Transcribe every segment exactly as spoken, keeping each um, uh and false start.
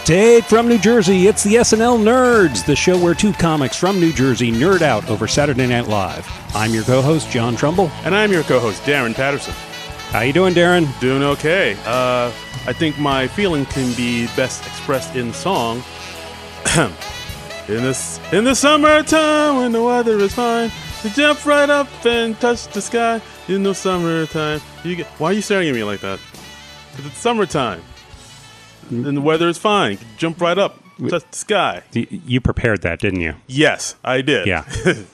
Straight from New Jersey, it's the S N L Nerds, the show where two comics from New Jersey nerd out over Saturday Night Live. I'm your co-host, John Trumbull. And I'm your co-host, Darren Patterson. How you doing, Darren? Doing okay. Uh, I think my feeling can be best expressed in song. in this in the summertime when the weather is fine, you jump right up and touch the sky. In the summertime, you get. Why are you staring at me like that? 'Cause it's summertime. And the weather is fine. Jump right up, touch the sky. You prepared that, didn't you? Yes, I did. Yeah.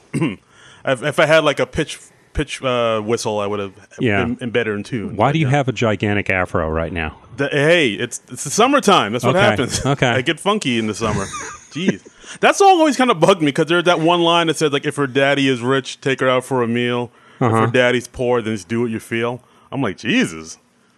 if, if I had like a pitch pitch uh, whistle, I would have yeah. been, been better in tune. Why do you yeah. have a gigantic afro right now? The, hey, it's it's the summertime. That's what okay. happens. Okay. I get funky in the summer. Jeez. That song always kind of bugged me because there's that one line that said, like, if her daddy is rich, take her out for a meal. Uh-huh. If her daddy's poor, then just do what you feel. I'm like, Jesus.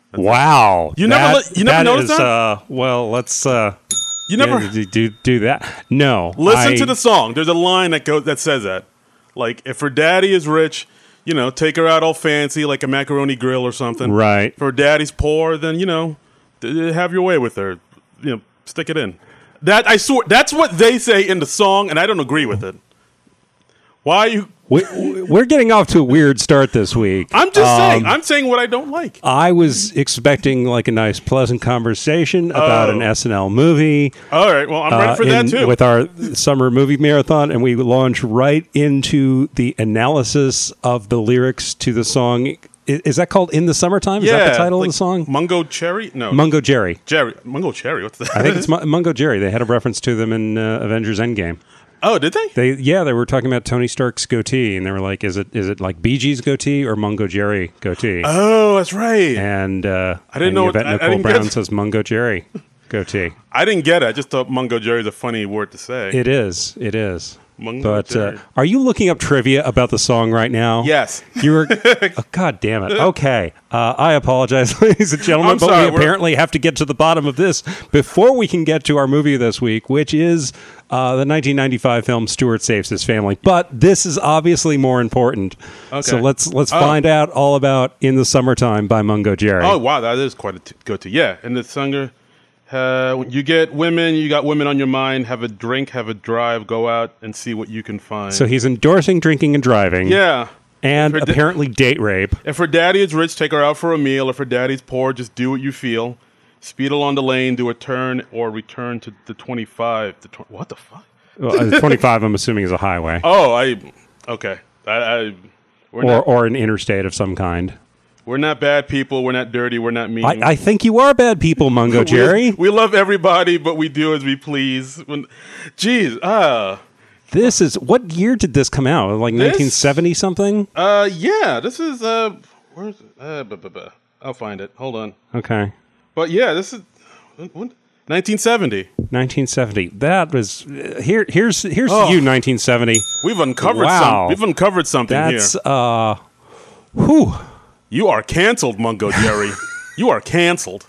Wow. You that, never li- you never that noticed is, that? Uh, well, let's uh, You never yeah, do, do do that. No. listen I, to the song. There's a line that goes that says that. Like, if her daddy is rich, you know, take her out all fancy, like a macaroni grill or something. Right. If her daddy's poor, then, you know, th- have your way with her. You know, stick it in. That I swear, that's what they say in the song, and I don't agree with it. Why are you? we, we're getting off to a weird start this week. I'm just um, saying. I'm saying what I don't like. I was expecting like a nice, pleasant conversation about Oh. an S N L movie. All right. Well, I'm ready uh, for that in- too. With our summer movie marathon, and we launch right into the analysis of the lyrics to the song. I- Is that called "In the Summertime"? Is yeah, that the title like of the song? Mungo Cherry? No. Mungo Jerry. Jerry. Mungo Cherry. What's that? I think it's Mu- Mungo Jerry. They had a reference to them in uh, Avengers Endgame. Oh, did they? They yeah, they were talking about Tony Stark's goatee, and they were like, "Is it is it like Bee Gees goatee or Mungo Jerry goatee?" Oh, that's right. And uh, I didn't and know what- Yvette I- I Nicole didn't Brown get- says Mungo Jerry goatee. I didn't get it. I just thought Mungo Jerry is a funny word to say. It is. It is. Mungo But Jerry. uh, are you looking up trivia about the song right now? Yes. You were. Oh, God damn it. Okay. Uh, I apologize, ladies and gentlemen, I'm but sorry, we we're- apparently have to get to the bottom of this before we can get to our movie this week, which is uh, the nineteen ninety-five film Stuart Saves His Family. But this is obviously more important. Okay. So let's let's Oh. find out all about "In the Summertime" by Mungo Jerry. Oh, wow. That is quite a t- go to. Yeah. And the singer, uh, you get women, you got women on your mind, have a drink, have a drive, go out and see what you can find. So he's endorsing drinking and driving. yeah. And If her da- apparently date rape. If her daddy is rich, take her out for a meal. If her daddy's poor, just do what you feel. Speed along the lane, do a turn, or return to the twenty-five. The tw- what the fuck? Well, uh, twenty-five, I'm assuming, is a highway. Oh, I okay. I, I we're Or, not or an interstate of some kind. we're not bad people. We're not dirty. We're not mean. I, I think you are bad people, Mungo We- Jerry. We, love everybody, but we do as we please. When, geez, ah, This is, what year did this come out? Like This? nineteen seventy something? uh, yeah. This is uh, where's it? Uh, buh, buh, buh. I'll find it. Hold on. Okay. But yeah, this is when, nineteen seventy. nineteen seventy. That was, uh, here. Here's here's Oh. you, nineteen seventy. We've uncovered Wow. some. We've uncovered something That's, here. uh, whew. You are canceled, Mungo Jerry. You are canceled.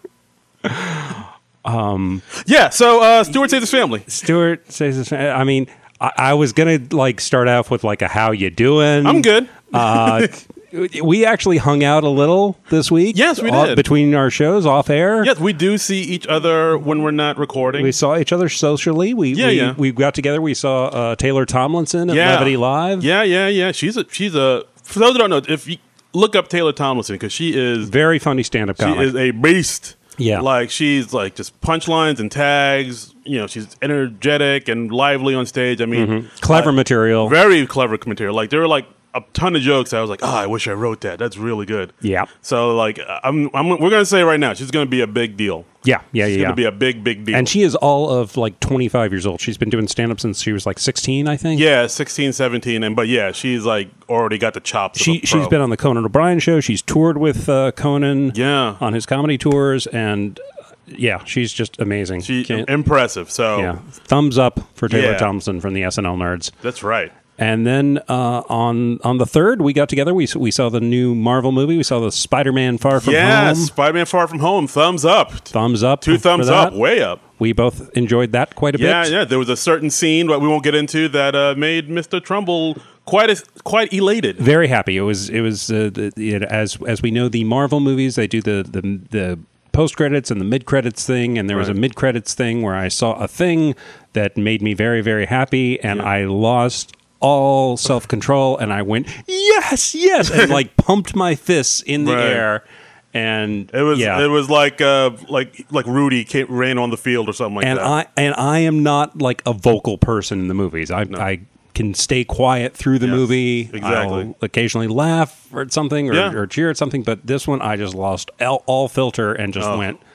Um, Yeah. So uh, Stuart Saves His Family. Stuart says, this- I mean, I, I was going to like start off with like a how you doing. I'm good. Uh, we actually hung out a little this week. Yes, we off- did. Between our shows off air. Yes, we do see each other when we're not recording. We saw each other socially. We Yeah, we, yeah. we got together. We saw uh, Taylor Tomlinson at Yeah. Levity Live. Yeah, yeah, yeah. She's a she's a. For those who don't know, if you look up Taylor Tomlinson, because she is Very funny stand-up she comic. is a beast. Yeah. like she's like just punchlines and tags. You know, she's energetic and lively on stage. I mean, Clever uh, material. very clever material. Like there were like a ton of jokes. I was like, oh, I wish I wrote that. That's really good. Yeah. So like, I'm, I'm we're gonna say right now, she's gonna be a big deal. Yeah, yeah, She's yeah. gonna yeah. be a big, big deal. And she is all of like twenty-five years old. She's been doing stand-up since she was like sixteen, I think. yeah, sixteen, seventeen, and but yeah, she's like already got the chops. She, of a she's pro. been on the Conan O'Brien show. She's toured with uh, Conan Yeah. on his comedy tours. And uh, yeah, she's just amazing. She Can't- impressive. So yeah. Thumbs up for Taylor Yeah. Thompson from the S N L Nerds. that's right. And then uh, on on the third, we got together. We we saw the new Marvel movie. We saw the Spider-Man Far From Yeah, Home. Spider-Man Far From Home. Thumbs up. Thumbs up. Two for thumbs that. up. Way up. We both enjoyed that quite a Yeah, bit. yeah. There was a certain scene that we won't get into that uh, made Mister Trumbull quite as, quite elated. Very happy. It was it was uh, the, you know, as as we know, the Marvel movies, they do the the the post credits and the mid credits thing, and there was Right. a mid credits thing where I saw a thing that made me very, very happy, and Yeah. I lost all self control, and I went yes, yes, and like pumped my fists in the Right. air, and It was yeah. it was like uh, like like Rudy came, ran on the field or something like and that. I and I am not like a vocal person in the movies. I I can stay quiet through the Yes, movie. exactly. I'll occasionally laugh at something or, Yeah. or cheer at something, but this one I just lost all, all filter and just Oh. went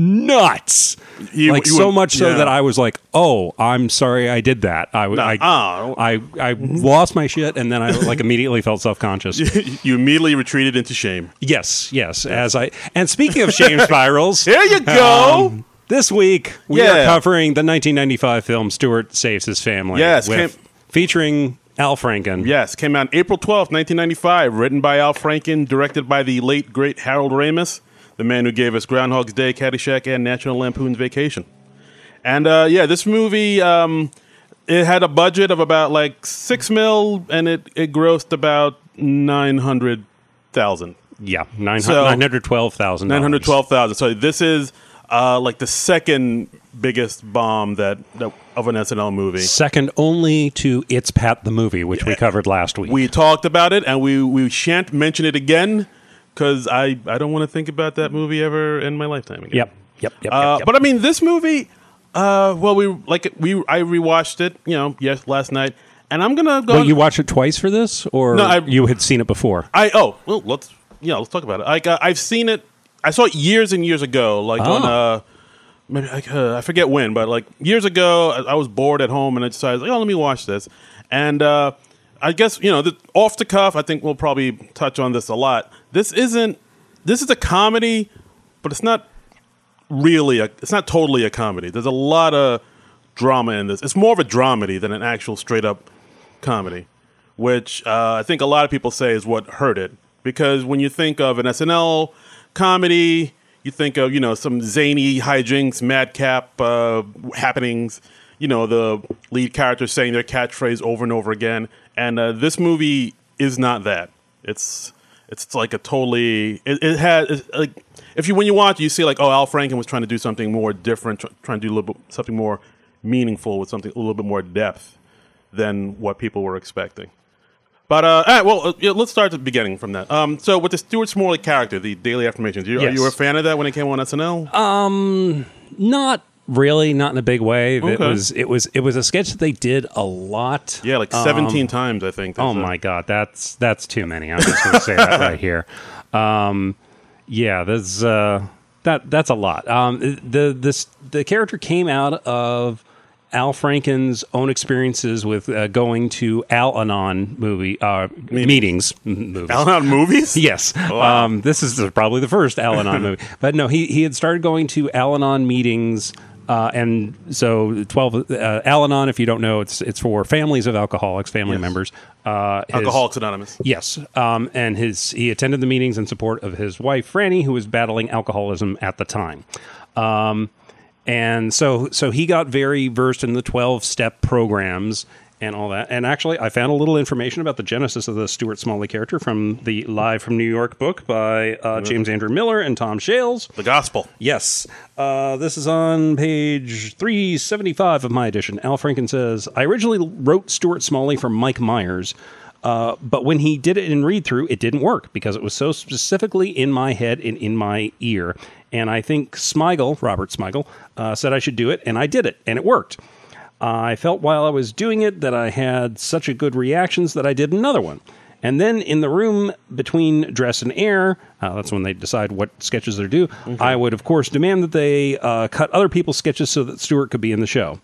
nuts. You- like you so went- much so yeah. that I was like, "Oh, I'm sorry, I did that." I w- I, uh. I I lost my shit, and then I like immediately felt self conscious. You immediately retreated into shame. Yes, yes. As I and speaking of shame spirals, There you go. um, this week we are Yeah. covering the nineteen ninety-five film Stuart Saves His Family. Yes, with, came- featuring Al Franken. Yes, came out April twelfth, nineteen ninety-five. Written by Al Franken, directed by the late great Harold Ramis, the man who gave us Groundhog's Day, Caddyshack, and National Lampoon's Vacation. And uh, yeah, this movie um, it had a budget of about like six mil, and it it grossed about nine hundred thousand. Yeah, nine So- hundred twelve thousand. Nine hundred twelve thousand. So this is uh, like the second biggest bomb that, that of an S N L movie. Second only to It's Pat the Movie, which we covered last week. We talked about it, and we, we shan't mention it again because I, I don't want to think about that movie ever in my lifetime again. Yep, yep, yep. Uh, yep, yep. But I mean, this movie, uh, well, we like we I rewatched it, you know, yes, last night, and I'm gonna go. Wait, you watched it twice for this, or No, I- you had seen it before? I oh well, let's yeah, let's talk about it. Like uh, I've seen it. I saw it years and years ago, like Oh. on uh, maybe like, uh, I forget when, but like years ago, I, I was bored at home and I decided, like, oh, let me watch this. And uh, I guess you know, the, off the cuff, I think we'll probably touch on this a lot. This isn't. This is a comedy, but it's not really a. It's not totally a comedy. There's a lot of drama in this. It's more of a dramedy than an actual straight up comedy, which uh, I think a lot of people say is what hurt it. Because when you think of an S N L comedy, you think of, you know, some zany hijinks, madcap uh, happenings, you know, the lead characters saying their catchphrase over and over again. And uh, this movie is not that. It's it's like a totally it, it has it's like if you when you watch it, you see like, oh, Al Franken was trying to do something more different, tr- trying to do a little bit, something more meaningful with something a little bit more depth than what people were expecting. But uh, all right, well, uh, yeah, let's start at the beginning from that. Um, so with the Stuart Smalley character, the Daily Affirmations, you, Yes. are you a fan of that when it came on S N L? Not really, not in a big way. It Okay. was it was it was a sketch that they did a lot. yeah, like seventeen times, I think. Oh That's, uh, my god, that's that's too many. I'm just going to say that right here. Um, yeah, there's uh, that that's a lot. Um, the this the character came out of Al Franken's own experiences with uh, going to Al-Anon movie uh, meetings. movies. Al-Anon movies? Yes. Wow. Um, this is probably the first Al-Anon movie. But no, he, he had started going to Al-Anon meetings. Uh, and so twelve uh, Al-Anon, if you don't know, it's it's for families of alcoholics, family Yes. members. Uh, his- Alcoholics Anonymous. Yes. Um, and his he attended the meetings in support of his wife, Franny, who was battling alcoholism at the time. Um, and so so he got very versed in the twelve-step programs and all that. And actually, I found a little information about the genesis of the Stuart Smalley character from the Live from New York book by uh, James Andrew Miller and Tom Shales. The Gospel. Yes. Uh, this is on page three seventy-five of my edition. Al Franken says, I originally wrote Stuart Smalley for Mike Myers, uh, but when he did it in read-through, it didn't work because it was so specifically in my head and in my ear. And I think Smigel, Robert Smigel, uh, said I should do it, and I did it, and it worked. I felt while I was doing it that I had such a good reactions that I did another one. And then in the room between dress and air, uh, that's when they decide what sketches they're due, I would, of course, demand that they uh, cut other people's sketches so that Stuart could be in the show.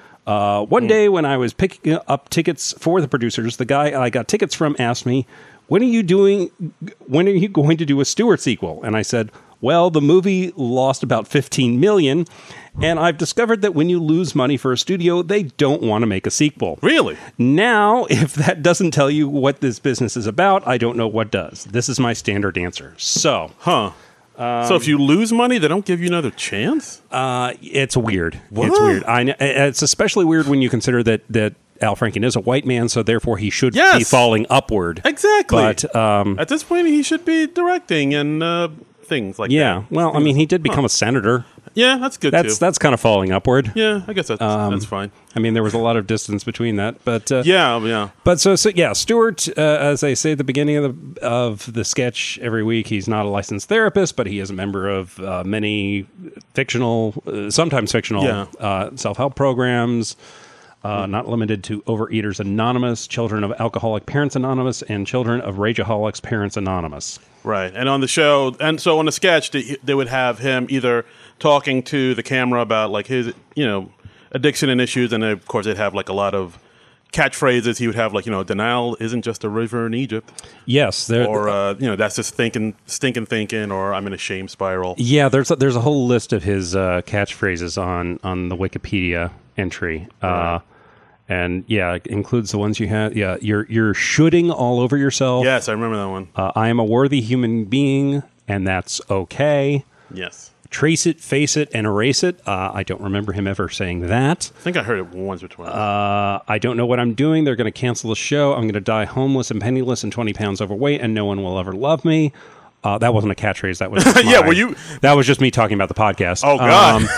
Uh, one day when I was picking up tickets for the producers, the guy I got tickets from asked me, when are you doing, when are you going to do a Stuart sequel? And I said, well, the movie lost about fifteen million dollars, and I've discovered that when you lose money for a studio, they don't want to make a sequel. Really? Now, if that doesn't tell you what this business is about, I don't know what does. This is my standard answer. So, Huh. so if you lose money, they don't give you another chance? uh, it's weird. What? It's weird. I know, it's especially weird when you consider that that Al Franken is a white man, so therefore he should Yes. be falling upward. Exactly. But um, At this point, he should be directing and uh, things like Yeah. that. Well, I mean, he did become a senator. Yeah, that's good That's too. that's kind of falling upward. Yeah, I guess that's Um, that's fine. I mean, there was a lot of distance between that, but uh, Yeah, yeah. But so, so yeah, Stewart, uh, as I say at the beginning of the of the sketch every week, he's not a licensed therapist, but he is a member of uh, many fictional, uh, sometimes fictional, Yeah. uh, self help programs. Uh, not limited to Overeaters Anonymous, Children of Alcoholic Parents Anonymous, and Children of Rageaholics Parents Anonymous. Right. And on the show, and so on the sketch, they, they would have him either talking to the camera about like his, you know, addiction and issues, and then, of course they'd have like a lot of catchphrases. He would have like, you know, denial isn't just a river in Egypt, Yes, there. or uh, you know, that's just thinking, stinking thinking, or I'm in a shame spiral. Yeah, there's a, there's a whole list of his uh, catchphrases on on the Wikipedia entry. Right. Uh, And yeah, it includes the ones you had. Yeah, you're you're shooting all over yourself. Yes, I remember that one. Uh, I am a worthy human being, and that's okay. Yes, Trace it, face it, and erase it. Uh, I don't remember him ever saying that. I think I heard it once or twice. Uh, I don't know what I'm doing. They're going to cancel the show. I'm going to die homeless and penniless and twenty pounds overweight, and no one will ever love me. Uh, that wasn't a catchphrase. That was just Yeah, my- were you- That was just me talking about the podcast. oh God. Um,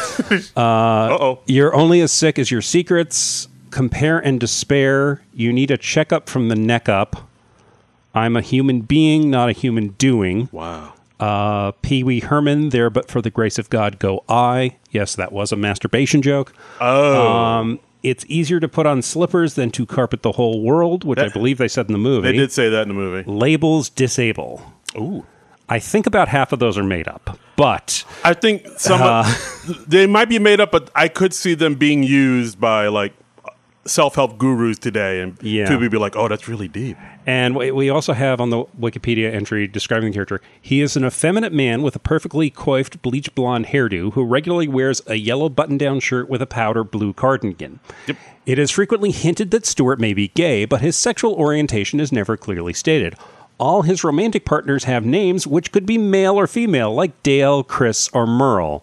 uh oh. You're only as sick as your secrets. Compare and despair. You need a checkup from the neck up. I'm a human being, not a human doing. Wow. Uh, Pee Wee Herman, there but for the grace of God go I. Yes, that was a masturbation joke. Oh. Um, it's easier to put on slippers than to carpet the whole world, which I That- believe they said in the movie. They did say that in the movie. Labels disable. Ooh. I think about half of those are made up, but I think some Uh, of, they might be made up, but I could see them being used by like self-help gurus today, and Yeah. people would be like, "Oh, that's really deep." And we we also have on the Wikipedia entry describing the character, he is an effeminate man with a perfectly coiffed bleach blonde hairdo who regularly wears a yellow button-down shirt with a powder blue cardigan. Yep. It is frequently hinted that Stewart may be gay, but his sexual orientation is never clearly stated. All his romantic partners have names which could be male or female, like Dale, Chris, or Merle.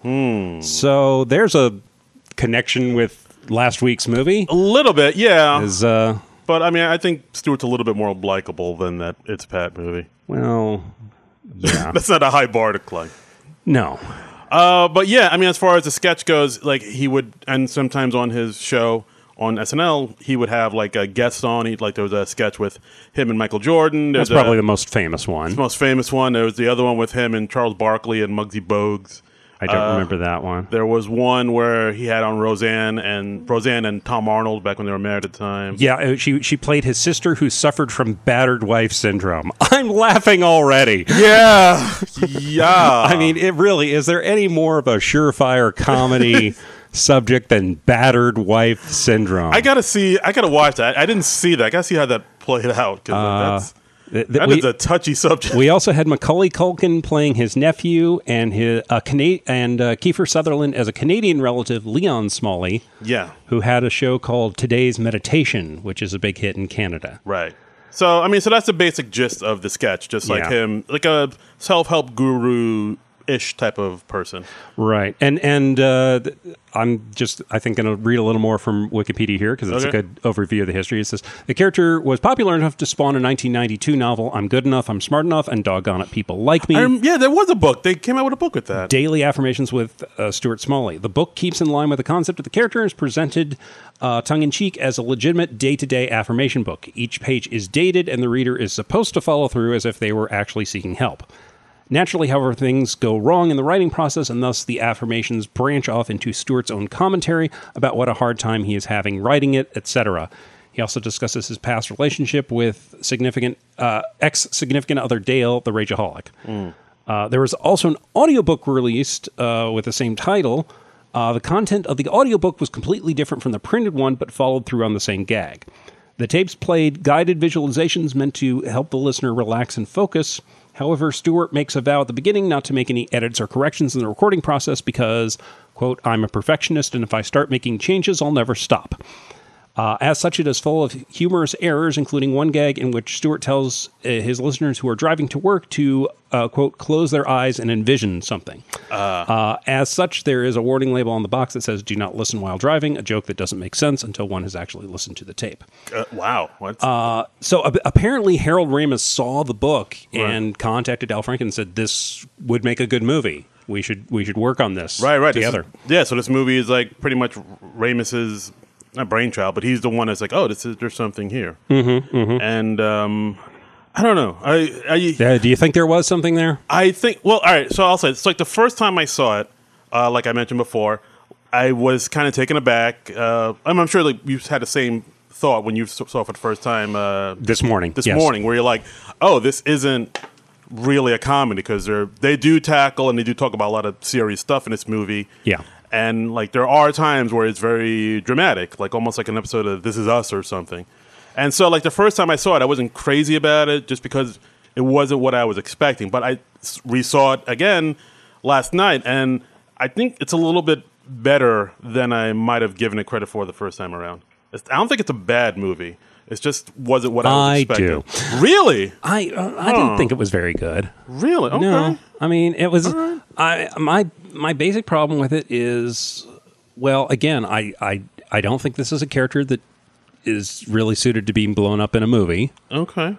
So there's a connection with last week's movie. A little bit, yeah. Is uh, But I mean, I think Stewart's a little bit more likable than that It's Pat movie. well, yeah, That's not a high bar to climb. no. Uh, but yeah, I mean, as far as the sketch goes, like he would, and sometimes on his show on S N L, he would have like a guest on. He like there was a sketch with him and Michael Jordan. There's That's probably a, the most famous one. the most famous one. There was the other one with him and Charles Barkley and Muggsy Bogues. I don't Uh, remember that one. There was one where he had on Roseanne and Roseanne and Tom Arnold back when they were married at the time. Yeah, uh, she she played his sister who suffered from battered wife syndrome. I'm laughing already. Yeah, yeah. I mean, it really is there any more of a surefire comedy subject than battered wife syndrome? I gotta see. I gotta watch that. I didn't see that. I gotta see how that played out because that's Th- th- that we, is a touchy subject. we also had Macaulay Culkin playing his nephew and his uh, Cana- and uh, Kiefer Sutherland as a Canadian relative, Leon Smalley, yeah, who had a show called Today's Meditation, which is a big hit in Canada. right. So I mean, so that's the basic gist of the sketch. Just like Yeah. him, like a self-help guru ish type of person. Right, and and uh, th- I'm just I think going to read a little more from Wikipedia here because it's Okay. a good overview of the history. It says the character was popular enough to spawn a nineteen ninety-two novel. I'm good enough, I'm smart enough, and doggone it, people like me. I rem- yeah, there was a book. They came out with a book with that. Daily Affirmations with uh, Stuart Smalley. The book keeps in line with the concept of the character and is presented uh, tongue-in-cheek as a legitimate day-to-day affirmation book. Each page is dated, and the reader is supposed to follow through as if they were actually seeking help. Naturally, however, things go wrong in the writing process, and thus the affirmations branch off into Stewart's own commentary about what a hard time he is having writing it, et cetera. He also discusses his past relationship with significant uh, ex-significant other Dale, the Rageaholic. Uh, there was also an audiobook released uh, with the same title. Uh, the content of the audiobook was completely different from the printed one, but followed through on the same gag. The tapes played guided visualizations meant to help the listener relax and focus. However, Stewart makes a vow at the beginning not to make any edits or corrections in the recording process because, quote, I'm a perfectionist, and if I start making changes, I'll never stop. Uh, as such, it is full of humorous errors, including one gag in which Stewart tells uh, his listeners who are driving to work to, uh, quote, close their eyes and envision something. Uh, uh, as such, there is a warning label on the box that says, do not listen while driving, a joke that doesn't make sense until one has actually listened to the tape. Uh, wow. What? Uh, so uh, apparently Harold Ramis saw the book Right. and contacted Al Franken and said, this would make a good movie. We should we should work on this right, right. together. This is, yeah, so this movie is like pretty much Ramis's, not brainchild, but he's the one that's like, oh, this is there's something here. Mm-hmm, mm-hmm. And um, I don't know. I I, Uh, do you think there was something there? I think, well, all right, so I'll say, it's like the first time I saw it, uh, like I mentioned before, I was kind of taken aback. Uh, I'm, I'm sure like you had the same thought when you saw it for the first time uh, This morning. this yes. morning, where you're like, oh, this isn't really a comedy, because they they do tackle and they do talk about a lot of serious stuff in this movie. Yeah. And like there are times where it's very dramatic, like almost like an episode of This Is Us or something. And so like the first time I saw it, I wasn't crazy about it just because it wasn't what I was expecting. But I s- re-saw it again last night, and I think it's a little bit better than I might have given it credit for the first time around. It's, I don't think it's a bad movie. It just wasn't what I was I expecting. do. Really? I uh, I didn't think it was very good. Really? Okay. No, I mean it was. I my my basic problem with it is, well, again, I I I don't think this is a character that is really suited to being blown up in a movie. Okay.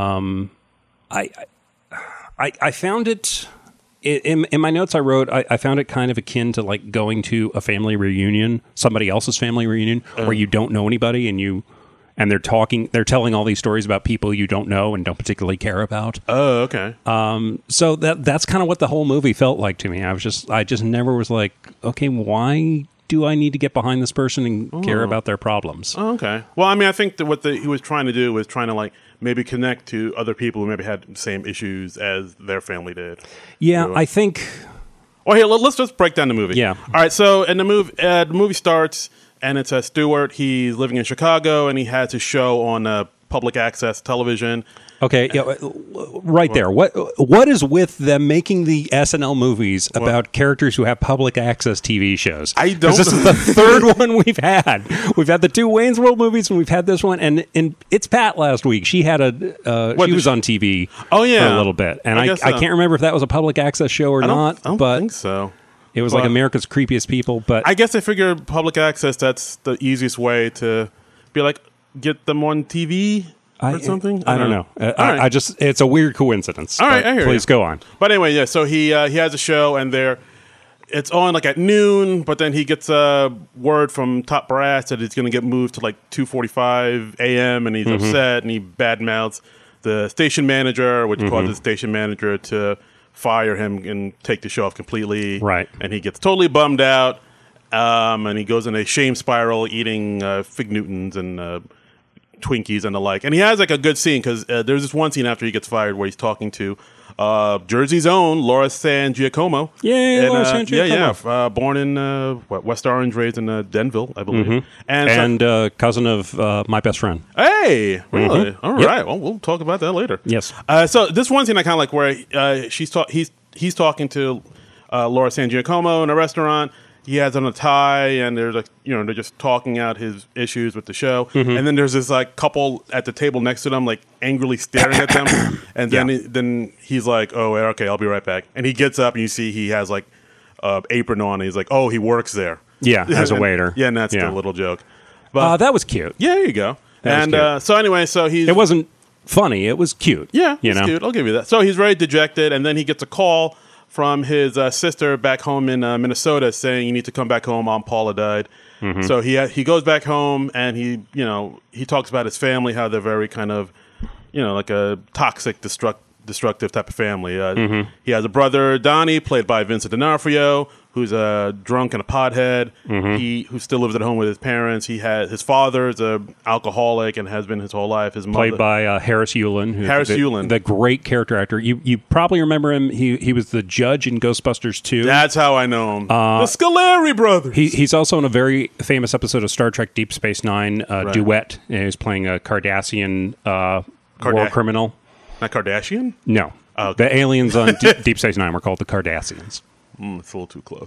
I I, I found it in, in my notes I wrote, I, I found it kind of akin to like going to a family reunion, somebody else's family reunion, Uh. where you don't know anybody and you and they're talking, they're telling all these stories about people you don't know and don't particularly care about. Oh, okay. So that that's kind of what the whole movie felt like to me. I was just I just never was like, okay, why do I need to get behind this person and care about their problems? Oh, okay. Well, I mean, I think that what the, he was trying to do was trying to like maybe connect to other people who maybe had the same issues as their family did. Yeah, So- I think. Well, here, let- let's just break down the movie. Yeah. All right. So, in the movie, uh, the movie starts, and it's uh, Stewart. He's living in Chicago, and he has his show on uh, public access television. Okay, yeah, right there. What what is with them making the S N L movies about characters who have public access T V shows? I 'Cause don't- This is the third one we've had. We've had the two Wayne's World movies, and we've had this one. And and it's Pat last week. She had a uh, What, she did was she- on T V. Oh, yeah. for a little bit, and I I guess I, so. can't remember if that was a public access show or I don't, not. I don't but think so. it was like But- America's Creepiest People. But I guess I figure public access, that's the easiest way to be like, get them on T V or I, something. I don't know. Uh, All I, right. I just it's a weird coincidence. All right, but I hear please you. go on. But anyway, yeah. So he uh, he has a show, and there, it's on like at noon. But then he gets a word from top brass that it's going to get moved to like two forty-five a.m. and he's Mm-hmm. upset, and he badmouths the station manager, which Mm-hmm. causes the station manager to fire him and take the show off completely. Right. And he gets totally bummed out, um, and he goes in a shame spiral, eating uh, Fig Newtons and uh, Twinkies and the like. And he has like a good scene because uh, there's this one scene after he gets fired where he's talking to uh, Jersey's own Laura San Giacomo. Yay, And, Laura uh, San Yeah, yeah. Giacomo. Uh, born in uh, what, West Orange, raised in uh, Denville, I believe. And, so- And uh, cousin of uh, my best friend. hey, really? All right. Mm-hmm. Yep. Well, we'll talk about that later. Yes. Uh, so this one scene I kind of like where uh, she's ta- he's he's talking to uh, Laura San Giacomo in a restaurant. He has on a tie, and there's like you know they're just talking out his issues with the show. Mm-hmm. And then there's this like couple at the table next to them, like angrily staring at them. And then Yeah. he, then he's like, "Oh, okay, I'll be right back." And he gets up, and you see he has like a apron on. And he's like, "Oh, he works there." Yeah, as a And- waiter. Yeah, and that's Yeah. the little joke. But Uh, that was cute. yeah, there you go. That was and cute. uh, so anyway, so he's It wasn't funny. It was cute. yeah, you it's know. cute. I'll give you that. So he's very dejected, and then he gets a call from his uh, sister back home in uh, Minnesota saying, "You need to come back home. Aunt Paula died." Mm-hmm. So he he goes back home, and he you know he talks about his family, how they're very kind of you know like a toxic, destruct, destructive type of family. Uh, Mm-hmm. He has a brother, Donnie, played by Vincent D'Onofrio, who's a drunk and a pothead. Mm-hmm. He who still lives at home with his parents. He has his father is a alcoholic and has been his whole life. His mother, Played by uh, Harris Yulin. who's Harris the, Yulin. the great character actor. You you probably remember him. He he was the judge in Ghostbusters two. That's how I know him. the Scoleri brothers. He, he's also in a very famous episode of Star Trek Deep Space Nine, uh, Right. Duet. And he's playing a Cardassian uh, war Carda- criminal. Not Kardashian? No. Oh, okay. The aliens on D- Deep Space Nine were called the Cardassians. Mm, it's a little too close.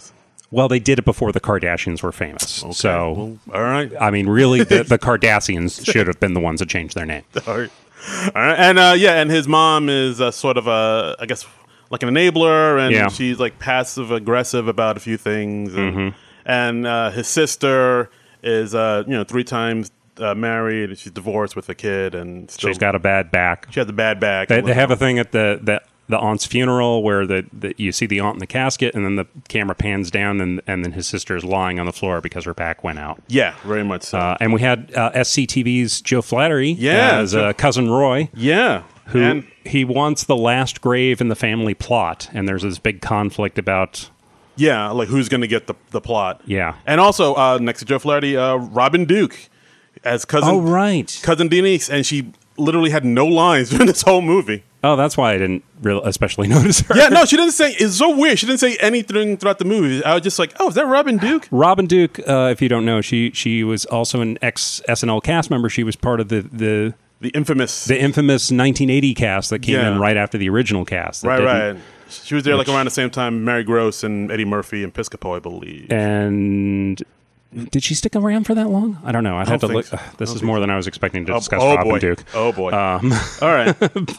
Well, they did it before the Kardashians were famous. Okay, So, well, all right. I mean, really, the, the Kardashians should have been the ones that changed their name. All right. All right. And uh, yeah, and his mom is uh, sort of a, I guess, like an enabler, and Yeah. she's like passive aggressive about a few things. And, Mm-hmm. and uh, his sister is, uh, you know, three times uh, married, and she's divorced with a kid, and still, She's got a bad back. she has a bad back. They, they have a thing at the, the the aunt's funeral where the, the you see the aunt in the casket, and then the camera pans down, and and then his sister is lying on the floor because her back went out. Yeah, very much so. Uh, and we had uh, S C T V's Joe Flattery Yeah, as Joe- uh, cousin Roy, yeah. who and he wants the last grave in the family plot, and there's this big conflict about yeah, like who's going to get the, the plot. yeah. And also, uh, next to Joe Flaherty, uh, Robin Duke as cousin, Oh right. cousin Denise, and she literally had no lines during this whole movie. Oh, that's why I didn't really especially notice her. Yeah, no, she didn't say. It's so weird. She didn't say anything throughout the movie. I was just like, oh, is that Robin Duke? Robin Duke, uh, if you don't know, she she was also an ex S N L cast member. She was part of the the, The infamous. the infamous nineteen eighty cast that came Yeah. in right after the original cast. that right, didn't- right. She was there like which- around the same time Mary Gross and Eddie Murphy and Piscopo, I believe. And did she stick around for that long? I don't know. I'd have to don't look. think so. uh, this I is don't more think than I was expecting to Oh, discuss oh, Robin boy. Duke. Oh boy. Um, All right.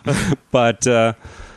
but uh,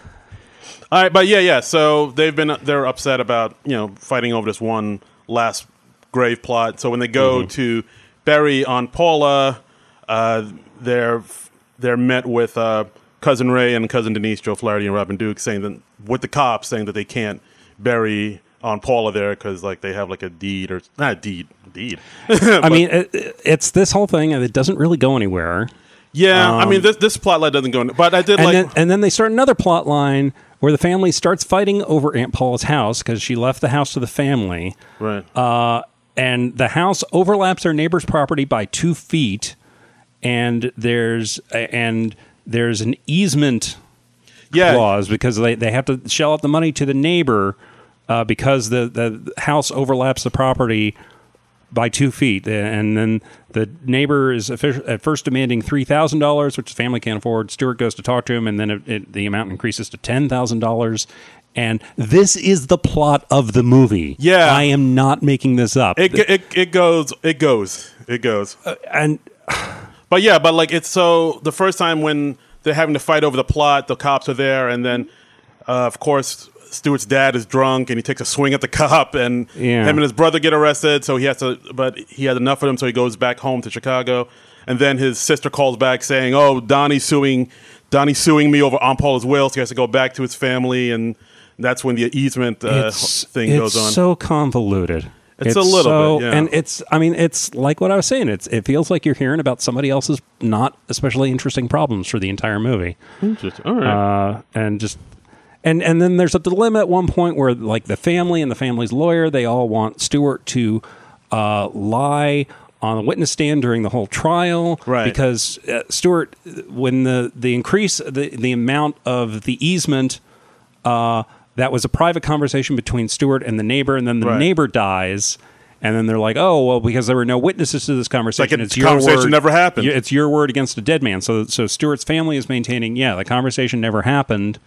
All right, but yeah, yeah. So they've been they're upset about you know fighting over this one last grave plot. So when they go Mm-hmm. to bury Aunt Paula, uh, they're they're met with uh, cousin Ray and cousin Denise, Joe Flaherty, and Robin Duke, saying that with the cops saying that they can't bury Aunt Paula there because like they have like a deed or not a deed deed. I mean, it, it's this whole thing, and it doesn't really go anywhere. Yeah, I Um, mean this this plot line doesn't go. In, but I did And like. then, and then they start another plot line where the family starts fighting over Aunt Paula's house because she left the house to the family. right. Uh, and the house overlaps their neighbor's property by two feet, and there's and there's an easement yeah. clause because they, they have to shell out the money to the neighbor uh, because the, the house overlaps the property by two feet, and then the neighbor is offic- at first demanding three thousand dollars, which the family can't afford. Stewart goes to talk to him, and then it, it, the amount increases to ten thousand dollars. And this is the plot of the movie. Yeah. I am not making this up. It, it it goes it goes it goes. and But yeah, but like it's so the first time when they're having to fight over the plot, the cops are there, and then uh, of course Stewart's dad is drunk and he takes a swing at the cop, and Yeah. him and his brother get arrested. So he has to, but he had enough of them, so he goes back home to Chicago, and then his sister calls back saying, "Oh, Donnie's suing, Donnie's suing me over Aunt Paula's will." So he has to go back to his family, and that's when the easement uh, it's, thing it's goes on. so convoluted. It's a little so- bit, yeah. and it's. I mean, it's like what I was saying. It's. It feels like you're hearing about somebody else's not especially interesting problems for the entire movie, Interesting. All right. uh, and just. And and then there's a dilemma at one point where like the family and the family's lawyer, they all want Stewart to uh, lie on the witness stand during the whole trial, Right. Because uh, Stewart, when the the increase the the amount of the easement. Uh, that was a private conversation between Stewart and the neighbor, and then the Right. neighbor dies, and then they're like, "Oh, well, because there were no witnesses to this conversation, Like, it's the your conversation word. never happened." y- It's your word against a dead man." So, so Stewart's family is maintaining, yeah, the conversation never happened,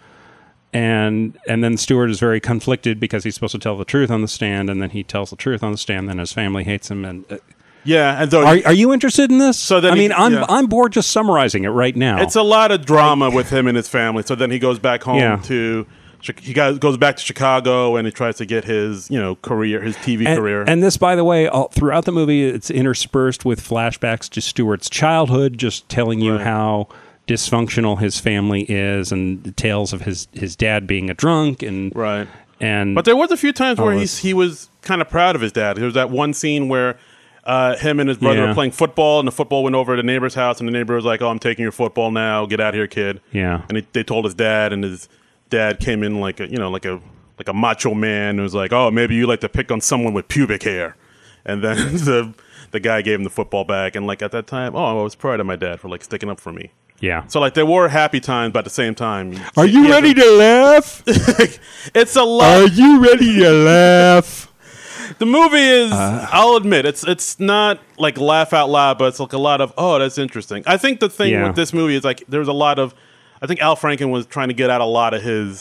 and and then Stewart is very conflicted because he's supposed to tell the truth on the stand, and then he tells the truth on the stand, then his family hates him. And uh, yeah, and so are are you interested in this? So then I he- mean, I'm yeah. I'm bored just summarizing it right now. it's a lot of drama with him and his family. So then he goes back home Yeah. to he goes goes back to Chicago and he tries to get his you know career, his T V And, career. and this, by the way, all, throughout the movie, it's interspersed with flashbacks to Stewart's childhood, just telling you Right. how dysfunctional his family is, and the tales of his, his dad being a drunk, and right. and But there was a few times where Oh, he's this- he was kind of proud of his dad. There was that one scene where uh, him and his brother Yeah. were playing football, and the football went over to the neighbor's house, and the neighbor was like, "Oh, I'm taking your football now. Get out of here, kid." yeah, And he, they told his dad, and his dad came in like a you know like a like a macho man and was like, "Oh, maybe you like to pick on someone with pubic hair." And then the the guy gave him the football back, and like at that time, oh, I was proud of my dad for like sticking up for me. yeah. So like there were happy times, but at the same time, Are you he ready has to laugh? a- it's a lot. Are you ready to laugh? The movie is, Uh. I'll admit, it's it's not like laugh out loud, but it's like a lot of, oh, that's interesting. I think the thing Yeah. with this movie is like there's a lot of, I think Al Franken was trying to get out a lot of his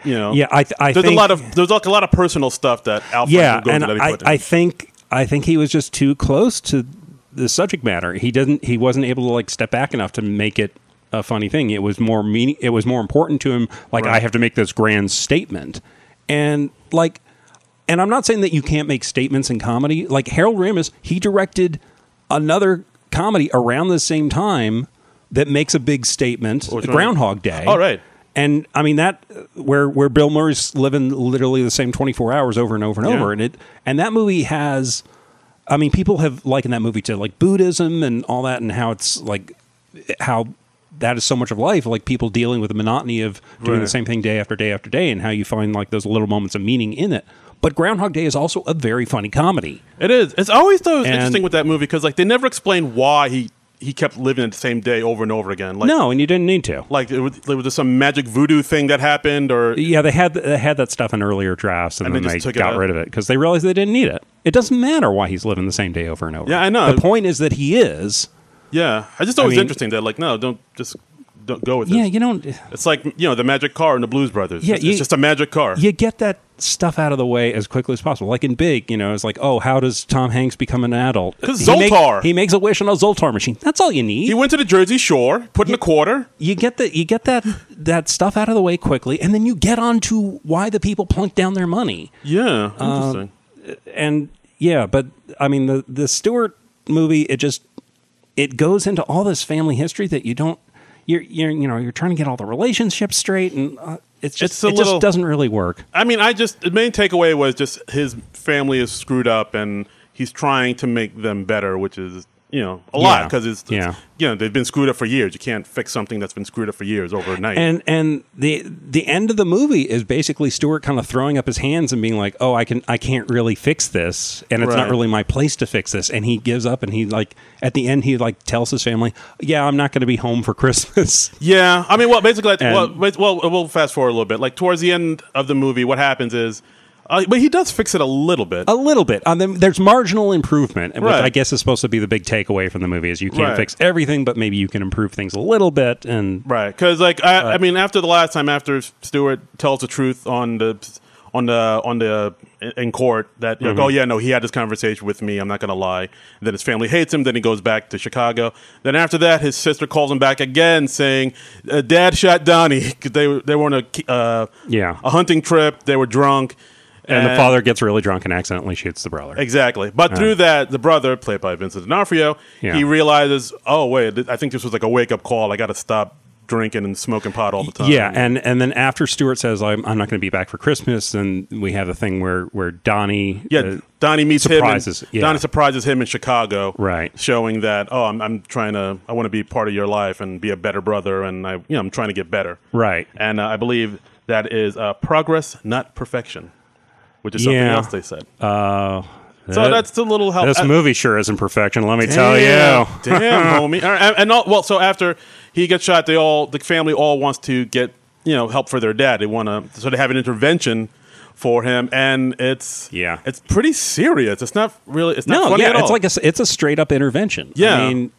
you know, Yeah, I, th- I there's think, a lot of there's like a lot of personal stuff that Al yeah, Franken goes and that he I, put in. I think I think he was just too close to the subject matter. He didn't he wasn't able to like step back enough to make it a funny thing. It was more meaning. It was more important to him. Like Right. I have to make this grand statement, and like, and I'm not saying that you can't make statements in comedy. Like Harold Ramis, he directed another comedy around the same time that makes a big statement, Which one? Groundhog Day. Oh, right. And I mean that where where Bill Murray's living literally the same twenty-four hours over and over and Yeah. over, and it and that movie has, I mean, people have likened that movie to like Buddhism and all that, and how it's like how that is so much of life, like people dealing with the monotony of doing Right. the same thing day after day after day, and how you find like those little moments of meaning in it. But Groundhog Day is also a very funny comedy. It is. It's always though And- interesting with that movie because like they never explain why he he kept living the same day over and over again. Like, No, and you didn't need to. like it was, there was just some magic voodoo thing that happened, or Yeah, they had they had that stuff in earlier drafts, and, And then they they, just took it got out. rid of it because they realized they didn't need it. It doesn't matter why he's living the same day over and over. Yeah, I know. The point is that he is. yeah. I just thought it was mean- interesting that like no, don't just don't go with Yeah, it. you don't. It's like you know the magic car in the Blues Brothers. Yeah, it's, you- it's just a magic car. You get that stuff out of the way as quickly as possible. Like in Big, you know, it's like, oh, how does Tom Hanks become an adult? 'Cause He make- Zoltar. he makes a wish on a Zoltar machine. That's all you need. He went to the Jersey Shore, put in a quarter. you get the you get that that stuff out of the way quickly, and then you get on to why the people plunk down their money. Yeah, Um, interesting. And yeah, but I mean the the Stewart movie, it just it goes into all this family history that you don't you're you're you know you're trying to get all the relationships straight, and uh, it's just It's a it little- just doesn't really work. I mean, I just the main takeaway was just his family is screwed up, and he's trying to make them better, which is you know a lot Yeah. because it's, it's Yeah. you know they've been screwed up for years. You can't fix something that's been screwed up for years overnight. And and the the end of the movie is basically Stewart kind of throwing up his hands and being like, "Oh, I can I can't really fix this, and it's not Right. really my place to fix this." And he gives up, and he like at the end he like tells his family, "Yeah, I'm not going to be home for Christmas." yeah, I mean, well, basically, like, And- well, wait, well, we'll fast forward a little bit. Like towards the end of the movie, what happens is, uh, but he does fix it a little bit. A little bit. On them, there's marginal improvement, which Right. I guess is supposed to be the big takeaway from the movie: is you can't Right. fix everything, but maybe you can improve things a little bit. And Right, because like I, I mean, after the last time, after Stewart tells the truth on the on the on the in court that like, oh yeah, no, he had this conversation with me. I'm not gonna lie. And then his family hates him. Then he goes back to Chicago. Then after that, his sister calls him back again, saying, uh, "Dad shot Donnie. 'Cause they they were on a uh, Yeah. a hunting trip. They were drunk." and the father gets really drunk and accidentally shoots the brother. Exactly. But through that, the brother, played by Vincent D'Onofrio, Yeah. he realizes, oh, wait, th- I think this was like a wake-up call. I got to stop drinking and smoking pot all the time. Yeah, and, and then after Stewart says, I'm, I'm not going to be back for Christmas, and we have the thing where, where Donnie... Yeah, uh, Donnie meets surprises, him. And yeah. Donnie surprises him in Chicago, Right. Showing that, oh, I'm, I'm trying to, I want to be part of your life and be a better brother, and I, you know, I'm trying to get better. Right. And uh, I believe that is uh, progress, not perfection, which is something Yeah. else they said. Uh, So that's the little help. This uh, movie sure isn't perfection, let me tell Damn, you. damn, homie. All right, and, and all, well, so after he gets shot, they all, the family all wants to get, you know, help for their dad. They want to, so they have an intervention for him, and it's, Yeah. it's pretty serious. It's not really, it's not No, funny yeah, at it's all. like a, it's a straight up intervention. Yeah. I mean,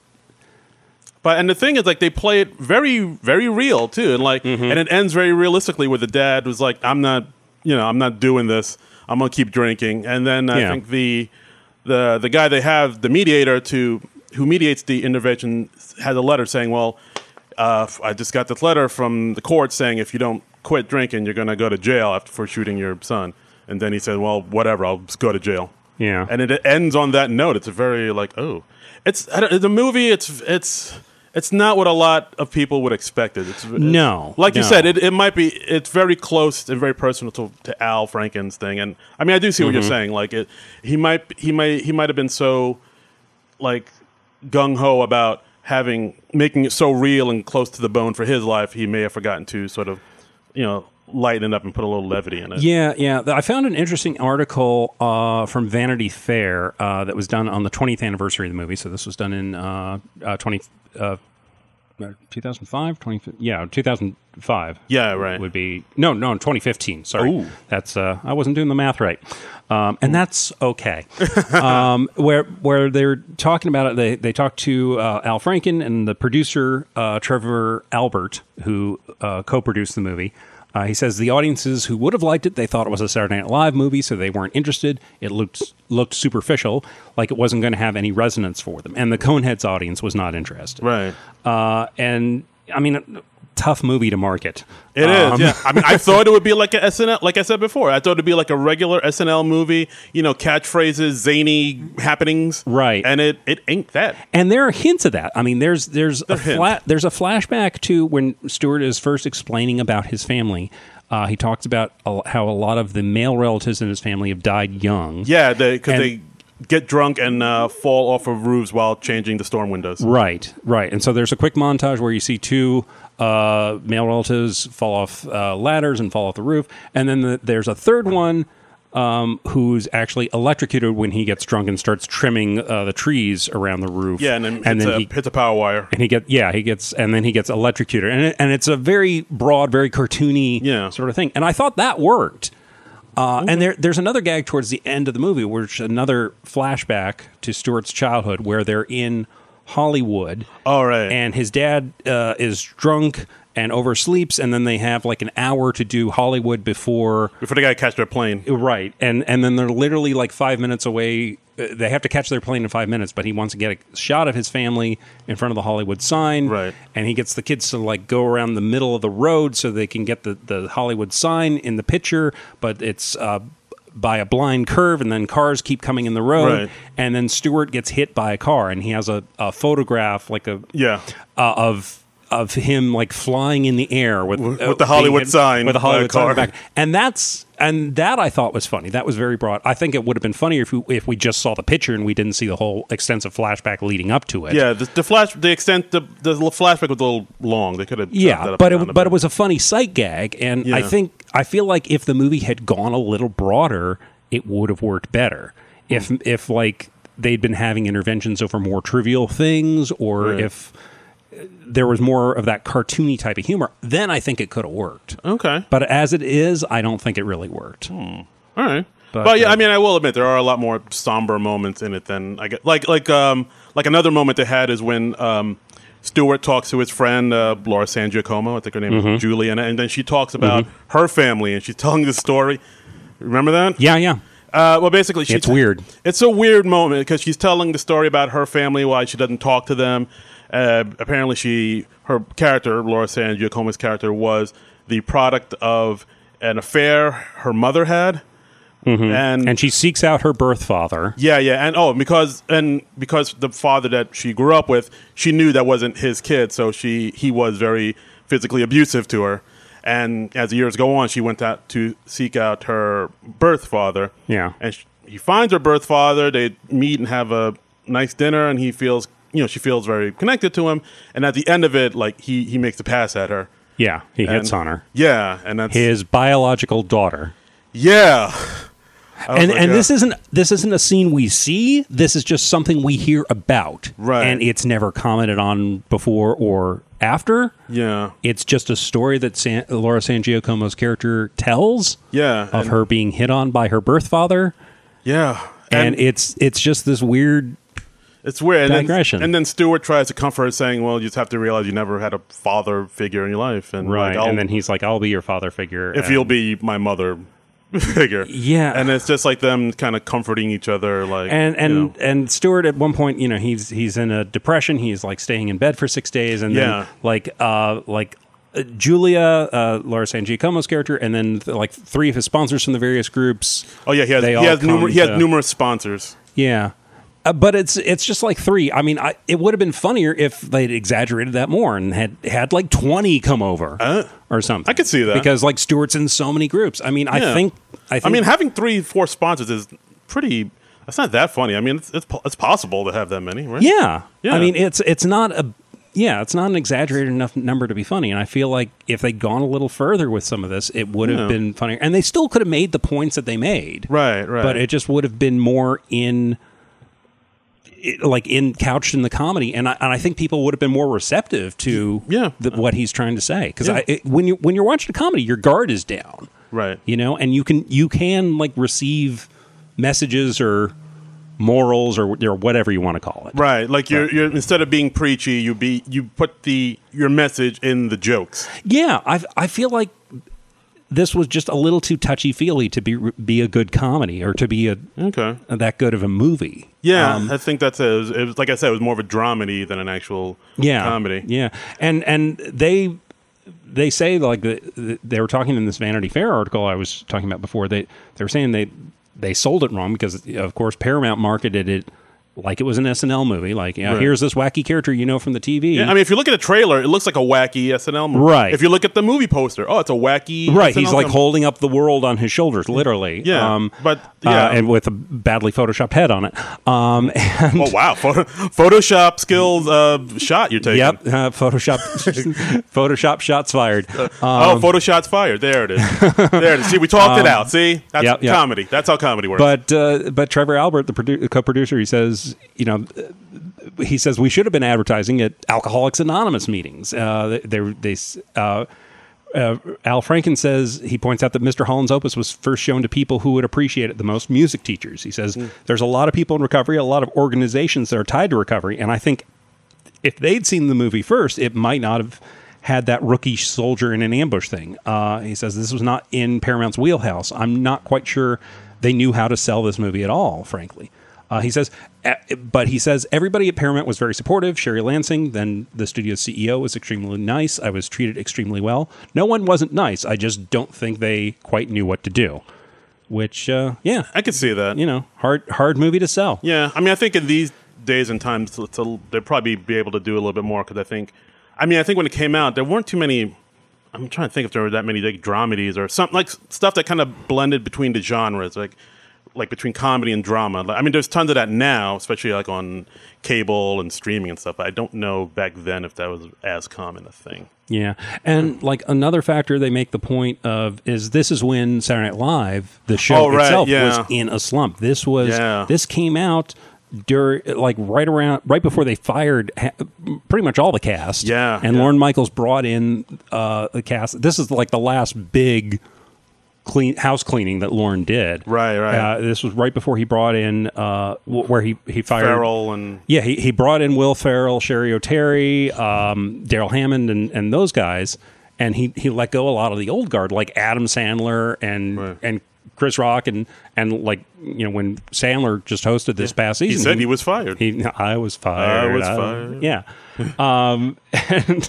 But and the thing is, like, they play it very, very real too, and like, Mm-hmm. and it ends very realistically, where the dad was like, "I'm not, you know, I'm not doing this. I'm gonna keep drinking." And then I Yeah. think the the the guy they have, the mediator to who mediates the intervention, has a letter saying, "Well, uh, I just got this letter from the court saying if you don't quit drinking, you're gonna go to jail after for shooting your son." And then he said, "Well, whatever, I'll just go to jail." yeah. And it ends on that note. It's a very like, oh, it's I don't, the movie. It's it's it's not what a lot of people would expect it. It's, it's No, like you no. said, it, it might be. It's very close and very personal to, to Al Franken's thing. And I mean, I do see what Mm-hmm. you're saying. Like it, he might he might he might have been so like gung ho about having making it so real and close to the bone for his life. He may have forgotten to sort of, you know, lighten it up and put a little levity in it. Yeah, yeah. I found an interesting article uh, from Vanity Fair uh, that was done on the twentieth anniversary of the movie. So this was done in uh, uh, twenty, uh, two thousand five, twenty, yeah, two thousand five. Yeah, right. Would be no, no, twenty fifteen. Sorry, Ooh. that's uh, I wasn't doing the math right, um, and that's okay. um, where where they're talking about it, they they talked to uh, Al Franken and the producer uh, Trevor Albert, who uh, co-produced the movie. Uh, he says the audiences who would have liked it, they thought it was a Saturday Night Live movie, so they weren't interested. It looked looked superficial, like it wasn't going to have any resonance for them. And the Coneheads audience was not interested. Right. Uh, and, I mean, tough movie to market. It um, is, yeah. I mean, I thought it would be like a S N L, like I said before. I thought it'd be like a regular S N L movie, you know, catchphrases, zany happenings. Right. And it, it ain't that. And there are hints of that. I mean, there's there's a hints. flat there's a flashback to when Stewart is first explaining about his family. Uh, he talks about a, how a lot of the male relatives in his family have died young. Yeah, because And- they get drunk and uh, fall off of roofs while changing the storm windows. Right, right. And so there's a quick montage where you see two uh, male relatives fall off uh, ladders and fall off the roof. And then the, there's a third one um, who's actually electrocuted when he gets drunk and starts trimming uh, the trees around the roof. Yeah, and then, and hits, then a, he, hits a power wire. and he get yeah he gets and then he gets electrocuted. And it, and it's a very broad, very cartoony Yeah. sort of thing. And I thought that worked. Uh, and there, there's another gag towards the end of the movie, which another flashback to Stewart's childhood, where they're in Hollywood, All right. and his dad uh, is drunk and oversleeps, and then they have like an hour to do Hollywood before. Before they got to catch their plane. Right, and and then they're literally like five minutes away. Uh, They have to catch their plane in five minutes, but he wants to get a shot of his family in front of the Hollywood sign. Right. And he gets the kids to like go around the middle of the road so they can get the, the Hollywood sign in the picture, but it's uh, by a blind curve, and then cars keep coming in the road. Right. And then Stewart gets hit by a car, and he has a, a photograph like a Yeah. uh, of of him like flying in the air with With- uh, with the Hollywood being hit- sign with the by a Hollywood sign car. in the back. And that's and that I thought was funny. That was very broad. I think it would have been funnier if we, if we just saw the picture and we didn't see the whole extensive flashback leading up to it. Yeah, the, the flash, the extent, the, the little flashback was a little long. They could have. chopped that Yeah, up but and down it, a but bit. it was a funny sight gag, and I Yeah. think I feel like if the movie had gone a little broader, it would have worked better. If Hmm. if like they'd been having interventions over more trivial things, or Right. if there was more of that cartoony type of humor, then I think it could have worked. Okay. But as it is, I don't think it really worked. All right. But, But, yeah, uh, I mean, I will admit there are a lot more somber moments in it than I get. Like, like, um, like another moment they had is when um, Stewart talks to his friend uh, Laura San Giacomo. I think her name Mm-hmm. is Julie, and, and then she talks about her family, and she's telling the story. Remember that? Yeah, yeah. Uh, well, basically, she It's weird. It's a weird moment because she's telling the story about her family, why she doesn't talk to them. Uh, apparently, she her character, Laura San Giacomo's character, was the product of an affair her mother had, and And she seeks out her birth father. yeah, yeah, and oh, because and because the father that she grew up with, she knew that wasn't his kid, so she he was very physically abusive to her. And as the years go on, she went out to seek out her birth father. Yeah. and sh he finds her birth father. They meet and have a nice dinner, and he feels, you know, she feels very connected to him. And at the end of it, like he he makes a pass at her. Yeah, he hits And- on her. Yeah, and that's His biological daughter. yeah. I was And like, and uh, this isn't this isn't a scene we see. This is just something we hear about. Right. And it's never commented on before or after. yeah, It's just a story that San, Laura San Giacomo's character tells yeah, of and- her being hit on by her birth father. yeah, And, it's it's just this weird. It's weird. And digression. Then, and then Stewart tries to comfort her, saying, "Well, you just have to realize you never had a father figure in your life, and Right. like, I'll- and then he's like, I'll be your father figure. if and- you'll be my mother figure." Yeah. and it's just like them kind of comforting each other, like And and you know. and Stewart at one point, you know, he's he's in a depression. He's like staying in bed for six days, and Yeah. then like uh like uh, Julia, uh, Laura San Giacomo's character, and then th- like three of his sponsors from the various groups. oh yeah, he has they he all has, come numer- he has to- numerous sponsors. Yeah. Uh, but it's it's just like three. I mean, I, it would have been funnier if they'd exaggerated that more and had had like twenty come over Uh, or something. I could see that. because like Stewart's in so many groups. I mean, I Yeah. think I think I mean, having three, four sponsors is pretty. That's not that funny. I mean, it's it's, po- it's possible to have that many, right? yeah. Yeah. I mean, it's it's not a yeah, it's not an exaggerated enough number to be funny. And I feel like if they'd gone a little further with some of this, it would have Yeah. been funnier. And they still could have made the points that they made, Right, right. but it just would have been more in. It, like in couched in the comedy, and I, and I think people would have been more receptive to Yeah. the, what he's trying to say. Because Yeah. I it, when you when you're watching a comedy, your guard is down, right. you know, and you can you can like receive messages or morals or, or whatever you want to call it. Right, like you're, you're instead of being preachy, you be you put the your message in the jokes. Yeah, I I feel like this was just a little too touchy-feely to be be a good comedy or to be a Okay. that good of a movie. Yeah, Um, I think that's it. It was, it was like I said, it was more of a dramedy than an actual yeah, comedy. Yeah, and and they they say like the, the, they were talking in this Vanity Fair article I was talking about before. They they were saying they they sold it wrong because of course Paramount marketed it like it was an S N L movie. Like, yeah, Right. here's this wacky character you know from the T V. Yeah, I mean, if you look at the trailer, it looks like a wacky S N L movie. Right. If you look at the movie poster, oh, it's a wacky. Right, S N L he's like film. holding up the world on his shoulders, literally. Yeah, but, yeah. uh, and with a badly photoshopped head on it. Um, and Oh wow, Photo- Photoshop skills uh, shot you're taking. Yep, uh, Photoshop, Photoshop shots fired. Um, oh, Photoshop's fired. There it is. There it is. See, we talked it out. See, that's yep, yep. comedy. That's how comedy works. But uh, but Trevor Albert, the produ- co-producer, he says, you know, he says we should have been advertising at Alcoholics Anonymous meetings. Uh, they they. Uh, Uh, Al Franken says, he points out that Mister Holland's Opus was first shown to people who would appreciate it the most, music teachers. He says, mm. there's a lot of people in recovery, a lot of organizations that are tied to recovery, and I think if they'd seen the movie first, it might not have had that rookie soldier in an ambush thing. Uh, he says, this was not in Paramount's wheelhouse. I'm not quite sure they knew how to sell this movie at all, frankly. Uh, he says, but he says, everybody at Paramount was very supportive. Sherry Lansing, then the studio's C E O, was extremely nice. I was treated extremely well. No one wasn't nice. I just don't think they quite knew what to do. Which, uh, yeah, I could see that. you know, hard hard movie to sell. Yeah, I mean, I think in these days and times, to, to, they'll probably be able to do a little bit more because I think, I mean, I think when it came out, there weren't too many. I'm trying to think if there were that many like dramedies or something like stuff that kind of blended between the genres, like like between comedy and drama. I mean, there's tons of that now, especially like on cable and streaming and stuff. But I don't know back then if that was as common a thing. Yeah. And like another factor they make the point of is this is when Saturday Night Live, the show Oh, right, itself, yeah. was in a slump. This was, Yeah. this came out during, like right around, right before they fired ha- pretty much all the cast. Yeah, And yeah. Lorne Michaels brought in uh, the cast. This is like the last big clean house cleaning that Lorne did. Right, right. Uh, this was right before he brought in, uh, w- where he, he fired. Farrell and Yeah, he, he brought in Will Ferrell, Sherry O'Terry, um, Daryl Hammond, and, and those guys, and he, he let go a lot of the old guard, like Adam Sandler and Right. and Chris Rock, and and like you know when Sandler just hosted this past he season, said he was fired. He, I was fired. I was fired. Yeah, um, and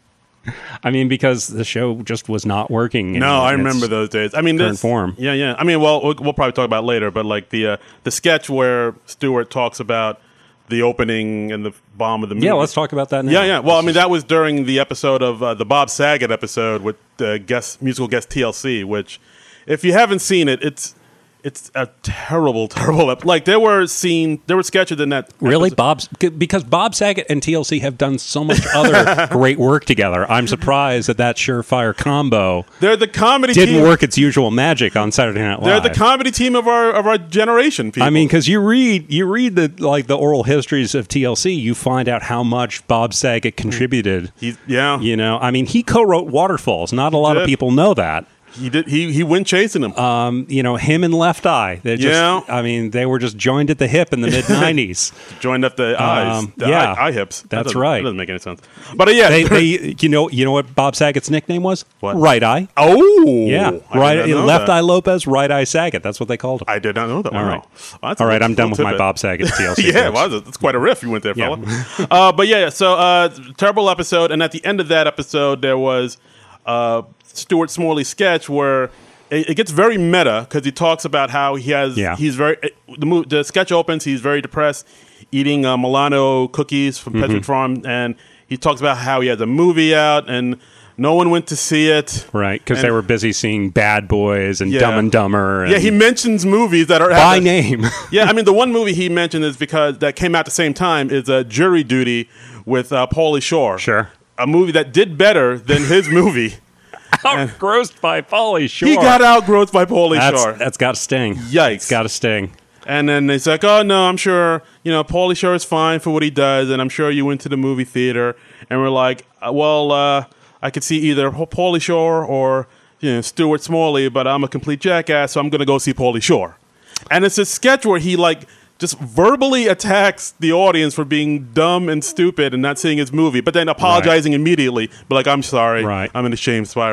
I mean because the show just was not working. in No, I its remember those days. I mean, current this, form. Yeah, yeah. I mean, well, we'll, we'll probably talk about it later, but like the uh, the sketch where Stewart talks about the opening and the bomb of the movie. Yeah, let's talk about that now. Yeah, yeah. Well, I mean, that was during the episode of uh, the Bob Saget episode with the guest musical guest T L C. Which, if you haven't seen it, it's it's a terrible, terrible. Ep- like there were scene, there were sketches in that. Really, episode. Bob's because Bob Saget and T L C have done so much other great work together. I'm surprised that that surefire combo They're the comedy didn't team. work its usual magic on Saturday Night They're Live. the comedy team of our of our generation. People. I mean, because you read you read the like the oral histories of T L C, you find out how much Bob Saget contributed. He's, yeah, You know, I mean, he co-wrote Waterfalls. Not a lot of did. people know that. he did. He he went chasing him. Um, you know, him and Left Eye. They just, Yeah. I mean, they were just joined at the hip in the mid nineties. Joined up the eyes, Um, the yeah. eye, eye hips. That That's doesn't- right. That doesn't make any sense. But uh, yeah, they, they, you know, you know what Bob Saget's nickname was? What? Right Eye. oh, Yeah, I did right. not know Left that. Eye Lopez, right eye Saget. That's what they called him. I did not know that. All Wow. right. Well, that's All a right, good I'm done little with my tidbit. Bob Saget T L C. yeah, jokes. well, that's that's quite a riff you went there, Yeah. fella. uh, but yeah, so uh, terrible episode, and at the end of that episode, there was uh, Stuart Smalley's sketch where it, it gets very meta because he talks about how he has Yeah. he's very the mo- the sketch opens, he's very depressed, eating uh, Milano cookies from Mm-hmm. Petri Farm, and he talks about how he has a movie out and no one went to see it. Right, because And- they were busy seeing Bad Boys and Yeah. Dumb and Dumber. And Yeah, he mentions movies that are by have- name. Yeah, I mean the one movie he mentioned is because that came out at the same time is uh, Jury Duty with uh, Pauly Shore. Sure. A movie that did better than his movie. Outgrossed by Pauly Shore. He got outgrossed by Pauly That's, Shore. that's got to sting. Yikes. It's got to sting. And then it's like, oh no, I'm sure you know Pauly Shore is fine for what he does, and I'm sure you went to the movie theater. And we're like, uh, well, uh, I could see either Pauly Shore or you know Stuart Smalley, but I'm a complete jackass, so I'm going to go see Pauly Shore. And it's a sketch where he like just verbally attacks the audience for being dumb and stupid and not seeing his movie, but then apologizing immediately, but like, I'm sorry, Right. I'm in a shame spiral.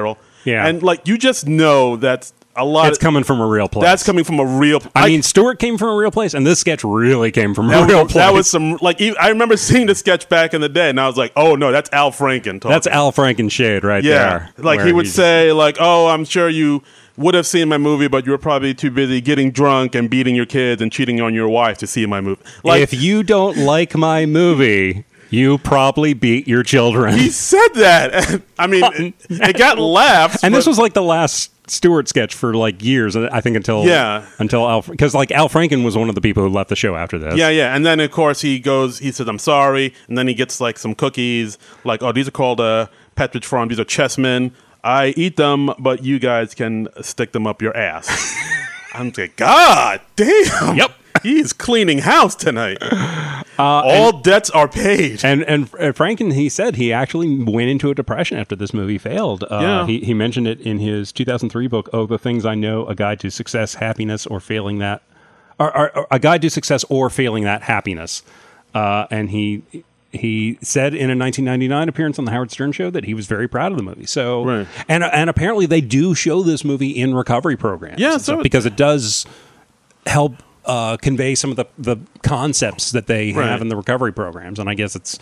Yeah. And like you just know that's a lot. It's of, coming from a real place. That's coming from a real. I, I mean, Stewart came from a real place, and this sketch really came from a that, real place. That was some like even, I remember seeing the sketch back in the day, and I was like, oh no, that's Al Franken talking. That's Al Franken shade right yeah. there. Like he would say, like, oh, I'm sure you would have seen my movie, but you were probably too busy getting drunk and beating your kids and cheating on your wife to see my movie. Like, if you don't like my movie, you probably beat your children. He said that. I mean, it, it got laughs. And but, this was like the last Stewart sketch for like years, I think, until yeah, until Al, because like Al Franken was one of the people who left the show after this. Yeah, yeah, and then of course he goes, he says, "I'm sorry," and then he gets like some cookies, like, "Oh, these are called uh, Pepperidge Farm. These are chessmen. I eat them, but you guys can stick them up your ass." I'm like, God damn. Yep. He's cleaning house tonight. Uh, All and, debts are paid. And and Franken, he said he actually went into a depression after this movie failed. Uh, yeah. he, he mentioned it in his two thousand three book, Oh, the Things I Know, A Guide to Success, Happiness, or Failing That. Or, or, or A Guide to Success or Failing That Happiness. Uh, and he he said in a nineteen ninety-nine appearance on the Howard Stern Show that he was very proud of the movie. So, right. and and apparently they do show this movie in recovery programs. Yeah, so because it does help Uh, convey some of the, the concepts that they right. have in the recovery programs, and I guess it's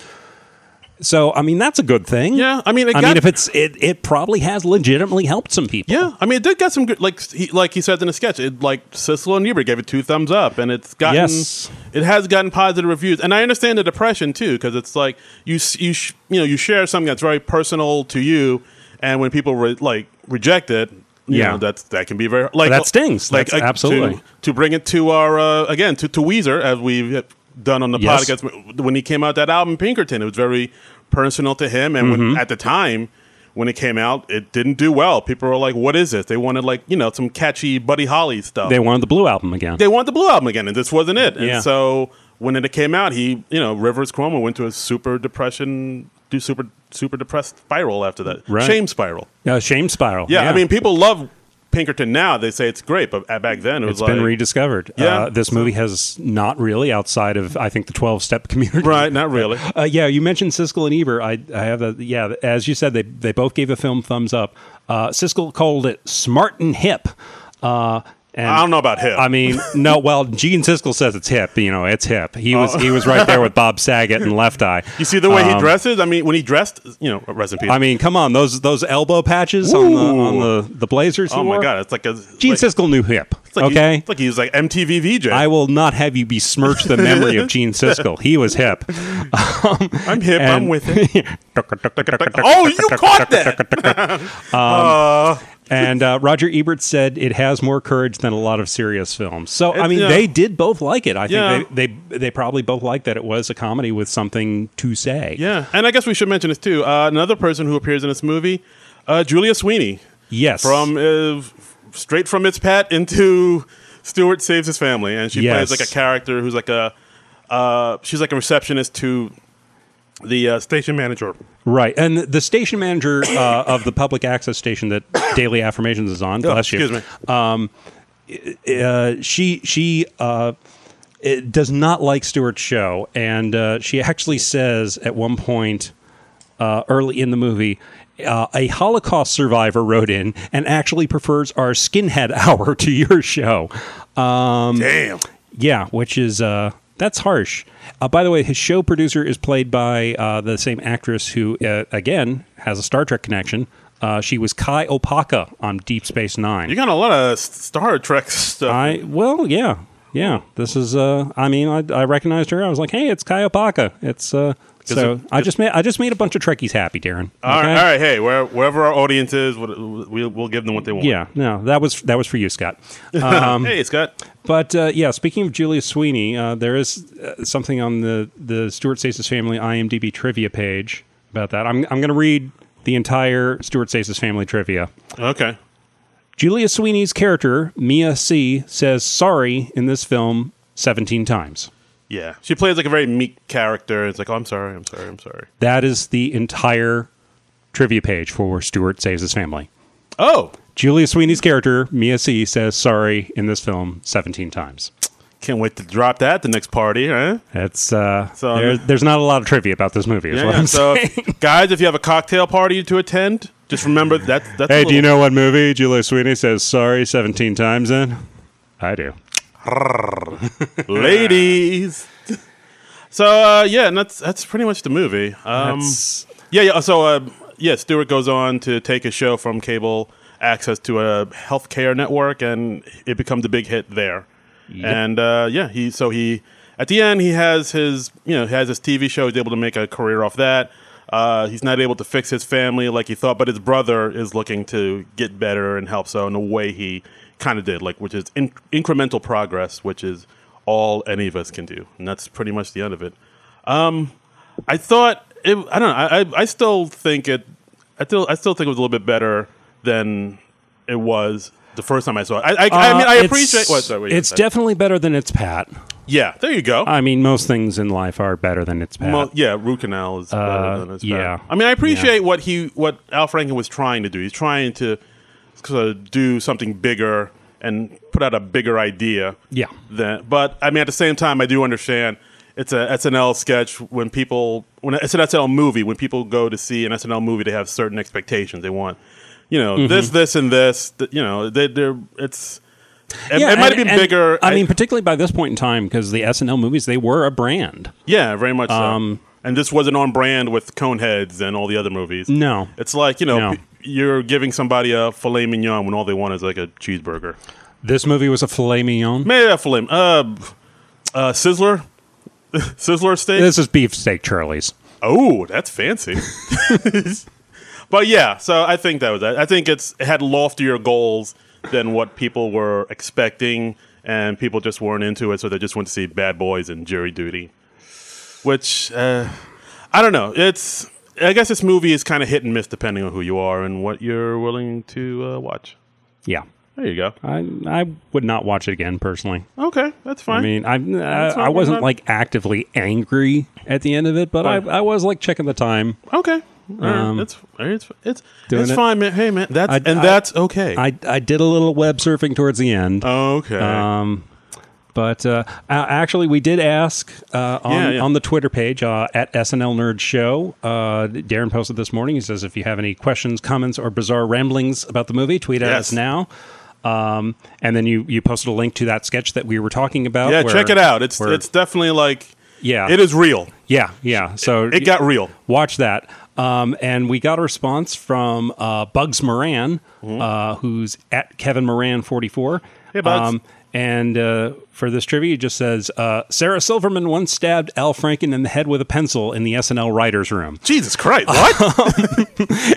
so. I mean, that's a good thing. Yeah, I mean, it I got, mean, if it's it, it probably has legitimately helped some people. Yeah, I mean, it did get some good. Like he, like he said in the sketch, it like Siskel and Ebert gave it two thumbs up, and it's gotten Yes. it has gotten positive reviews. And I understand the depression too, because it's like you you sh- you know you share something that's very personal to you, and when people re- like reject it. You Yeah. know, that's that can be very like That stings. Like That's uh, absolutely. to, to bring it to our uh, again to, to Weezer, as we've done on the Yes. podcast when he came out that album Pinkerton, it was very personal to him. And Mm-hmm. when, at the time when it came out, it didn't do well. People were like, "What is this?" They wanted like you know some catchy Buddy Holly stuff. They wanted the Blue Album again. They wanted the Blue Album again, and this wasn't it. And Yeah. so when it came out, he you know Rivers Cuomo went to a super depression, do super super depressed spiral after that, Right. shame spiral. Yeah, shame spiral. Yeah, I mean, people love Pinkerton now. They say it's great, but back then it was it's like been rediscovered. Yeah. Uh, this movie has not really outside of I think the twelve-step community. right, not really. Uh, yeah, you mentioned Siskel and Ebert. I, I have a yeah. As you said, they they both gave the film thumbs up. Uh, Siskel called it smart and hip. Uh, and I don't know about hip. I mean, no. Well, Gene Siskel says it's hip. You know, it's hip. He was he was right there with Bob Saget and Left Eye. You see the way he Um, dresses? I mean, when he dressed, you know, rest in peace. I mean, come on, those those elbow patches on the on the the blazers. he oh my wore? God, it's like a Gene like, Siskel knew hip. it's like okay, he, it's like he was like M T V V J. I will not have you besmirch the memory of Gene Siskel. He was hip. Um, I'm hip. I'm and- with it. Oh, you caught that. uh, And uh, Roger Ebert said it has more courage than a lot of serious films. So, I It- mean, yeah. they did both like it. I think Yeah. they, they they probably both liked that it was a comedy with something to say. yeah, and I guess we should mention this too. Uh, another person who appears in this movie, uh, Julia Sweeney, Yes. from uh, straight from It's Pat into Stewart Saves His Family, and she Yes. plays like a character who's like a uh, she's like a receptionist to the uh, station manager. Right. And the station manager uh, of the public access station that Daily Affirmations is on, bless you. Excuse me. uh, she she uh, it does not like Stewart's show, and uh, she actually says at one point uh, early in the movie, uh, a Holocaust survivor wrote in and actually prefers our Skinhead Hour to your show. Um, Damn. yeah, which is uh, that's harsh. Uh, by the way, his show producer is played by uh, the same actress who, uh, again, has a Star Trek connection. Uh, she was Kai Opaka on Deep Space Nine. You got a lot of Star Trek stuff. I well, yeah, yeah. This is. Uh, I mean, I, I recognized her. I was like, hey, it's Kai Opaka. It's. Uh, so it- I just made I just made a bunch of Trekkies happy, Darren. all, Okay? right, all right, hey, where, wherever our audience is, we'll, we'll, we'll give them what they want. Yeah, no, that was that was for you, Scott. Um, Hey, Scott. But uh, yeah, speaking of Julia Sweeney, uh, there is uh, something on the the Stuart Says His Family IMDb trivia page about that. I'm I'm going to read the entire Stuart Says His Family trivia. Okay. Julia Sweeney's character Mia C says sorry in this film seventeen times. Yeah. She plays like a very meek character. It's like, oh, I'm sorry, I'm sorry, I'm sorry. That is the entire trivia page for Stuart Saves His Family. Oh, Julia Sweeney's character Mia C says sorry in this film seventeen times. can't wait to drop that at the next party, huh? It's uh, So, there, there's not a lot of trivia about this movie. Is Yeah, what yeah. I'm So, saying. if- guys, if you have a cocktail party to attend, Just remember that. That's Hey, a do you little- know what movie Julia Sweeney says sorry seventeen times in? I do. ladies? So uh, yeah, and that's that's pretty much the movie. Um, That's- yeah, yeah. So uh, yeah, Stewart goes on to take his show from cable access to a healthcare network, and it becomes a big hit there. And uh, yeah, he so he at the end he has his you know he has his T V show. He's able to make a career off that. Uh, he's not able to fix his family like he thought, but his brother is looking to get better and help. So in a way, he kind of did, like which is in- incremental progress, which is all any of us can do, and that's pretty much the end of it. Um, I thought it, I don't know. I, I I still think it. I still I still think it was a little bit better than it was the first time I saw it. I I, I mean I Uh, appreciate it's, what sorry, what you it's said. definitely better than It's Pat. Yeah, there you go. I mean, most things in life are better than It's Pat. Well, yeah, root canal is better Uh, than it's yeah. bad. I mean, I appreciate what he, what Al Franken was trying to do. He's trying to sort of do something bigger and put out a bigger idea. Yeah. Than, but I mean, at the same time, I do understand it's a S N L sketch. When people, when it's an S N L movie, when people go to see an S N L movie, they have certain expectations. They want, you know, Mm-hmm. this, this, and this. th- You know, they, they're it's. It, Yeah, it might have and- been and, bigger. I, mean, particularly by this point in time, because the S N L movies, they were a brand. Yeah, very much so. Um, and this wasn't on brand with Coneheads and all the other movies. No. It's like, you know, No. p- you're giving somebody a filet mignon when all they want is like a cheeseburger. This movie was a filet mignon. Maybe a filet. Uh, uh, Sizzler? Sizzler steak? This is beefsteak Charlie's. Oh, that's fancy. But yeah, so I think that was that. I think it's it had loftier goals than what people were expecting, and people just weren't into it, so they just went to see Bad Boys and Jury Duty. Which, uh, I don't know. It's I guess this movie is kind of hit and miss depending on who you are and what you're willing to uh, watch. Yeah. There you go. I I would not watch it again personally. Okay, that's fine. I mean, I That's I, not- I wasn't not- like actively angry at the end of it, but I, Fine. I was like checking the time. okay. All right. Um, it's it's it's, doing it's it. fine, man. Hey, man, that's I- and I- that's okay. I I did a little web surfing towards the end. okay. Um, but uh, a- actually, we did ask uh, on, Yeah, yeah. on the Twitter page uh, at S N L Nerd Show. Uh, Darren posted this morning. He says, if you have any questions, comments, or bizarre ramblings about the movie, tweet at Yes. us now. Um, and then you, you posted a link to that sketch that we were talking about. yeah, where- check it out. It's where- it's definitely like yeah, it is real. Yeah, yeah. So It got real. watch that. Um, and we got a response from uh, Bugs Moran, uh, who's at Kevin Moran forty-four. Hey, Bugs. and uh, for this trivia, it just says uh, Sarah Silverman once stabbed Al Franken in the head with a pencil in the S N L writers' room. Jesus Christ! What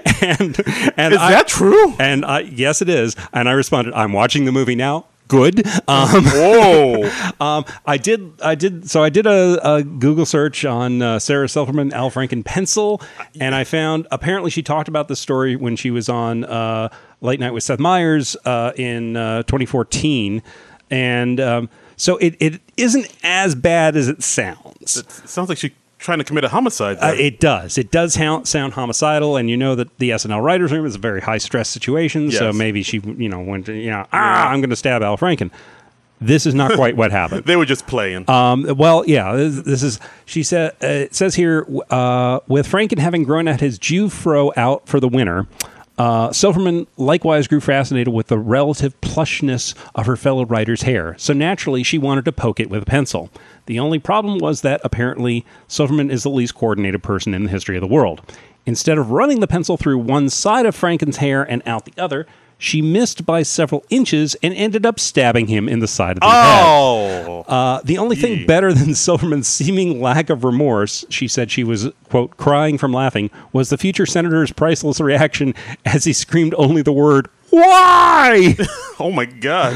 and and is I, that true? And I, yes, it is. And I responded, "I'm watching the movie now." Good. Um, Whoa! Um, I did. I did. So I did a, a Google search on uh, Sarah Silverman, Al Franken pencil, and I found apparently she talked about this story when she was on uh, Late Night with Seth Meyers uh, in uh, twenty fourteen, and um, so it, it isn't as bad as it sounds. It sounds like she's trying to commit a homicide. Uh, there. it does. It does sound, sound homicidal, and you know that the S N L writers' room is a very high stress situation. So Yes. maybe she, you know, went to, you know, ah, I'm going to stab Al Franken. This is not quite what happened. They were just playing. Um, well, yeah, this, this is, she said, uh, it says here, uh, with Franken having grown out his Jew fro out for the winter, uh, Silverman likewise grew fascinated with the relative plushness of her fellow writer's hair. So naturally, she wanted to poke it with a pencil. The only problem was that apparently Silverman is the least coordinated person in the history of the world. Instead of running the pencil through one side of Franken's hair and out the other, she missed by several inches and ended up stabbing him in the side of the head. oh, Uh, the only thing Yee. better than Silverman's seeming lack of remorse, she said she was, quote, crying from laughing, was the future senator's priceless reaction as he screamed only the word, "Why?" oh my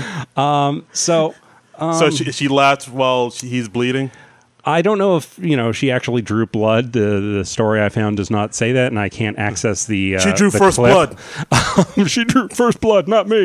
God! So so she, she laughed while she, he's bleeding. I don't know if, you know, she actually drew blood. The, the story I found does not say that, and I can't access the uh, She drew the first clip. blood. She drew first blood, not me.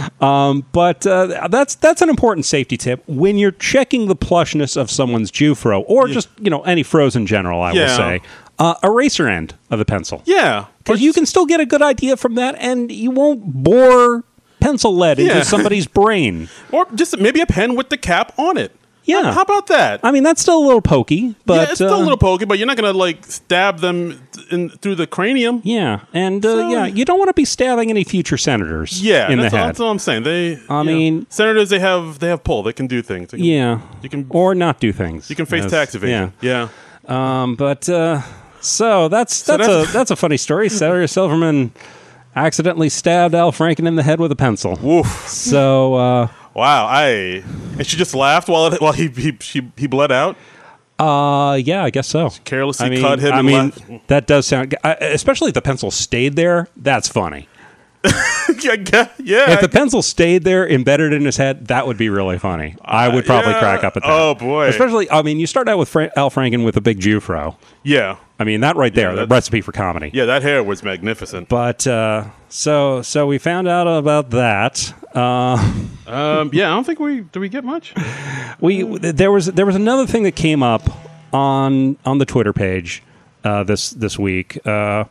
Um, but uh, that's that's an important safety tip when you're checking the plushness of someone's Jew fro, or just, you know, any froze in general. I will Yeah. say, uh, eraser end of the pencil, Yeah, because you can still get a good idea from that, and you won't bore pencil lead Yeah. into somebody's brain. or just maybe a pen with the cap on it. Yeah. How about that? I mean, that's still a little pokey, but yeah, it's still uh, a little pokey, but you're not going to like stab them in, through the cranium. Yeah, and uh, So- yeah, you don't want to be stabbing any future senators. Yeah, in that's, the all, head. that's all I'm saying. They, I you know, mean- senators they have they have pull. They can do things. They can, Yeah, you can or not do things. you can face As- tax evasion. Yeah, Yeah, um, but uh, so that's So that's, that's- a that's a funny story. Senator Silverman accidentally stabbed Al Franken in the head with a pencil. woof. So uh, Wow, I and she just laughed while it, while he he she, he bled out. uh, yeah, I guess so. Carelessly I mean, cut him. I and mean, left. that does sound, I- especially if the pencil stayed there. That's funny. yeah, yeah, yeah. If the pencil stayed there, embedded in his head, that would be really funny. I would probably yeah. crack up at that. Oh, boy. Especially, I mean, you start out with Fra- Al Franken with a big Jufro. yeah, I mean, that right there, Yeah, the that's- recipe for comedy. yeah. That hair was magnificent. But uh, so so we found out about that. Uh, Um, yeah, I don't think we did we get much. we there was there was another thing that came up on on the Twitter page uh, this this week. Uh,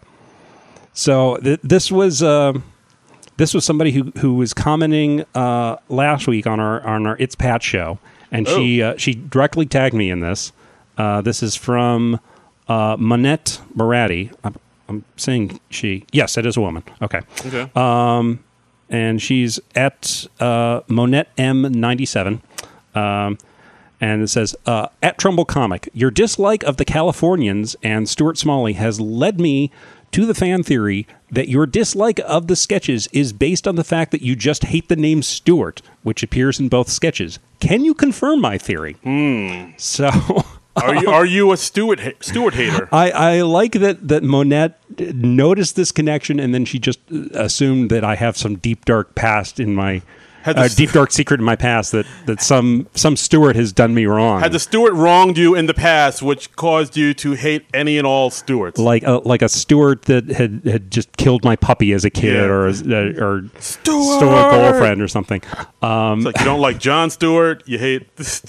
so th- this was uh, this was somebody who who was commenting uh, last week on our on our It's Pat show, and she uh, she directly tagged me in this. Uh, this is from uh, Monette Moratti. I'm, I'm saying she. Yes, it is a woman. Okay. Okay. Um, and she's at uh, Monette M ninety-seven. Um, and it says, uh, at Trumbull Comic, your dislike of the Californians and Stuart Smalley has led me to the fan theory that your dislike of the sketches is based on the fact that you just hate the name Stuart, which appears in both sketches. Can you confirm my theory? Hmm. So... Are you are you a Stewart ha- Stewart hater? I, I like that that Monette noticed this connection, and then she just assumed that I have some deep dark past in my Had uh, this- deep dark secret in my past that, that some some Stewart has done me wrong. Had the Stewart wronged you in the past, which caused you to hate any and all Stewarts? like a, like a Stewart that had, had just killed my puppy as a kid, Yeah. or as- uh, or Stewart! stole a girlfriend or something. Um, It's like you don't like John Stewart, you hate.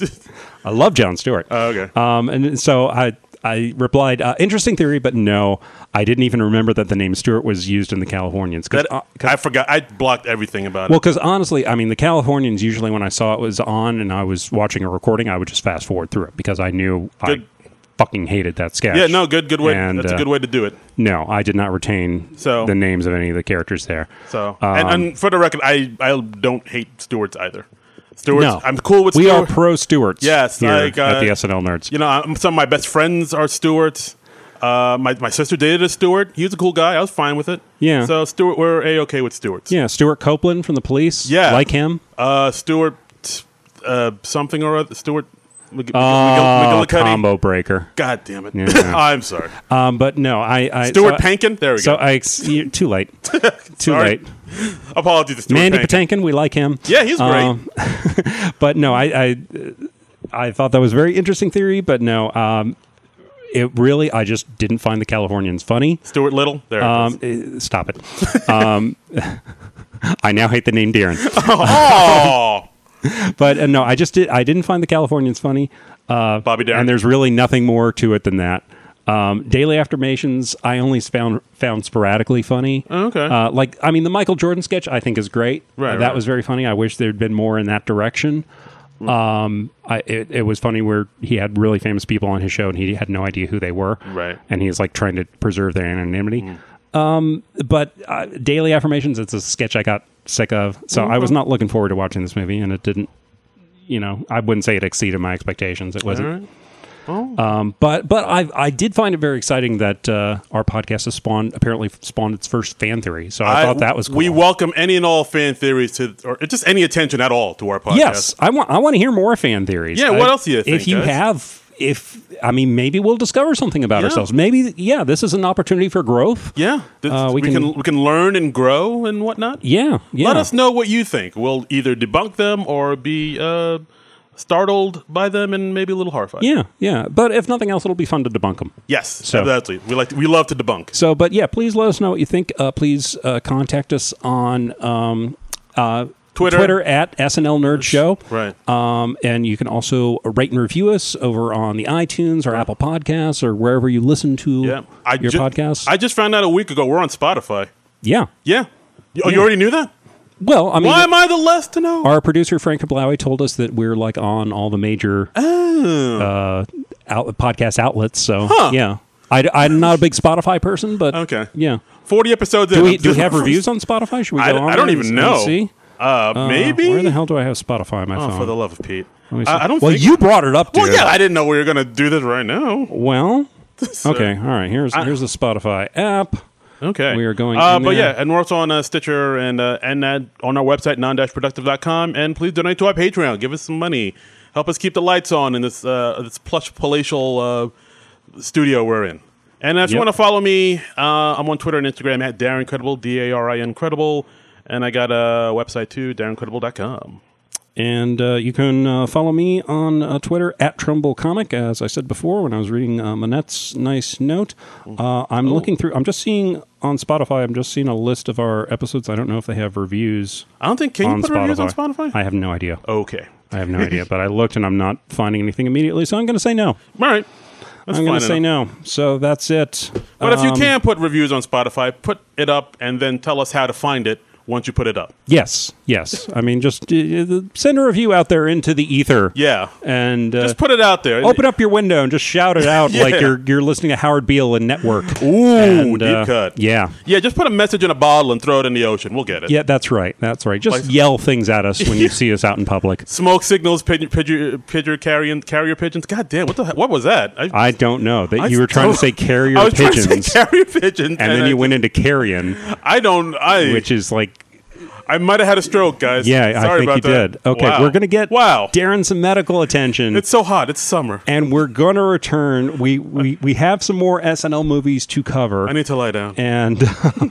I love Jon Stewart. Oh, okay. Um, and so I I replied, uh, interesting theory, but no, I didn't even remember that the name Stewart was used in the Californians. 'Cause, That, uh, 'cause- I forgot. I blocked everything about well, it. because honestly, I mean, the Californians, usually when I saw it was on and I was watching a recording, I would just fast forward through it because I knew Good. I fucking hated that sketch. Yeah, no, good, good way. And, That's uh, a good way to do it. No, I did not retain So- the names of any of the characters there. So, Um, and, and for the record, I I don't hate Stewarts either. Stewarts, No, I'm cool with. we are Stewart. pro Stewarts. Yes, here like, uh, at the S N L Nerds. You know, I'm, some of my best friends are Stewarts. Uh, my my sister dated a Stewart. He was a cool guy. I was fine with it. Yeah. So Stewart, we're a okay with Stewarts. Yeah, Stuart Copeland from the Police. Yeah. like him. Uh, Stewart, uh, something or other. Stewart. Mc- Oh, McGill- McGillicuddy. combo breaker. God damn it! Yeah. I'm sorry. Um, but no, I, I Stuart so I- Pankin. There we So go. I ex- you- too late. Too Sorry. late. Apologies to Stuart Mandy Pankin. Patinkin, we like him. Yeah, he's great. Um, but no, I, I I thought that was a very interesting theory, but no, um, it really I just didn't find the Californians funny. Stuart Little. There. Um, it is. eh, stop it. um, I now hate the name Darren, Oh, but uh, no, I just did. I didn't find the Californians funny. Uh, Bobby Darren. and there's really nothing more to it than that. Um, Daily Affirmations, I only found found sporadically funny. Oh, okay. Uh, like, I mean, the Michael Jordan sketch I think is great. Right, Uh, that right. was very funny. I wish there'd been more in that direction. Um, I, it, it was funny where he had really famous people on his show and he had no idea who they were. Right. And he's like trying to preserve their anonymity. Um, but uh, Daily Affirmations, it's a sketch I got sick of. So I was not looking forward to watching this movie, and it didn't. You know, I wouldn't say it exceeded my expectations. It wasn't. all right. Oh. Um, but but I I did find it very exciting that uh, our podcast has spawned apparently spawned its first fan theory. So I, thought that was cool. We welcome any and all fan theories to, or just any attention at all to our podcast. Yes, I want I want to hear more fan theories. Yeah, what I- else do you think, If you guys? have, if I mean, maybe we'll discover something about Yeah. ourselves. Maybe yeah, this is an opportunity for growth. Yeah. This- Uh, we we, can, can- we can learn and grow and whatnot. Yeah, yeah. Let us know what you think. We'll either debunk them or be uh, startled by them and maybe a little horrified. Yeah, yeah. But if nothing else, it'll be fun to debunk them. Yes, So- absolutely. We like to, we love to debunk. So, but yeah, please let us know what you think. Uh, please uh, contact us on um, uh, Twitter. Twitter at S N L Nerd Show. Right. Um, and you can also rate and review us over on the iTunes or Apple Podcasts or wherever you listen to Yeah. I your ju- podcasts. I just found out a week ago we're on Spotify. yeah. Yeah. You- Oh, Yeah. you already knew that? Well, I mean, Why am I the less to know? our producer Frank Kablawi told us that we're like on all the major oh. uh, out, podcast outlets. So Huh. yeah, I, I'm not a big Spotify person, but Okay. yeah. forty episodes Do in. we do we have reviews on Spotify? Should we I, go on I don't there even and- know. and see? Uh, Uh, maybe? Where the hell do I have Spotify on my Oh, phone? for the love of Pete. Let me see. I, I don't well, think... you brought it up, dude. Well, yeah, I didn't know we were going to do this right now. Well, So- okay, all right. Here's I- here's the Spotify app. Okay. We are going Uh, in but there. yeah, and we're also on uh, Stitcher and uh, and uh, on our website, non dash productive dot com. And please donate to our Patreon. Give us some money. Help us keep the lights on in this uh, this plush palatial uh, studio we're in. And if you Yep. want to follow me, uh, I'm on Twitter and Instagram at Darren Credible, D A R I N Credible. And I got a website too, darren credible dot com. And uh, you can uh, follow me on uh, Twitter at Trumbull Comic. As I said before, when I was reading uh, Manette's nice note, uh, I'm Oh. looking through. I'm just seeing on Spotify. I'm just seeing a list of our episodes. I don't know if they have reviews. I don't think, can you on put Spotify. reviews on Spotify? I have no idea. okay. I have no idea. But I looked and I'm not finding anything immediately, so I'm going to say no. All right. That's I'm going to fine say enough. no. So that's it. But if you Um, can put reviews on Spotify, put it up and then tell us how to find it once you put it up. Yes, yes. I mean, just uh, send a review out there into the ether. Yeah. And uh, Just put it out there. open up your window and just shout it out Yeah. like you're you're listening to Howard Beale and Network. Ooh, And, deep uh, cut. Yeah. Yeah, just put a message in a bottle and throw it in the ocean. We'll get it. Yeah, that's right. That's right. Just Like- yell things at us when you see us out in public. Smoke signals, pigeon, pigeon, pigeon carrier, carrier pigeons. God damn, what the he- what was that? I, I don't know. That I you were trying to still- say carrier I was pigeons, trying to say carrier pigeons, and then I, you went into carrion, I don't. I which is like, I might have had a stroke, guys. yeah, I Sorry think about you that. did. Okay, Wow. we're gonna get wow. Darren some medical attention. It's so hot. It's summer. and we're going to return. We, we we have some more S N L movies to cover. I need to lie down. and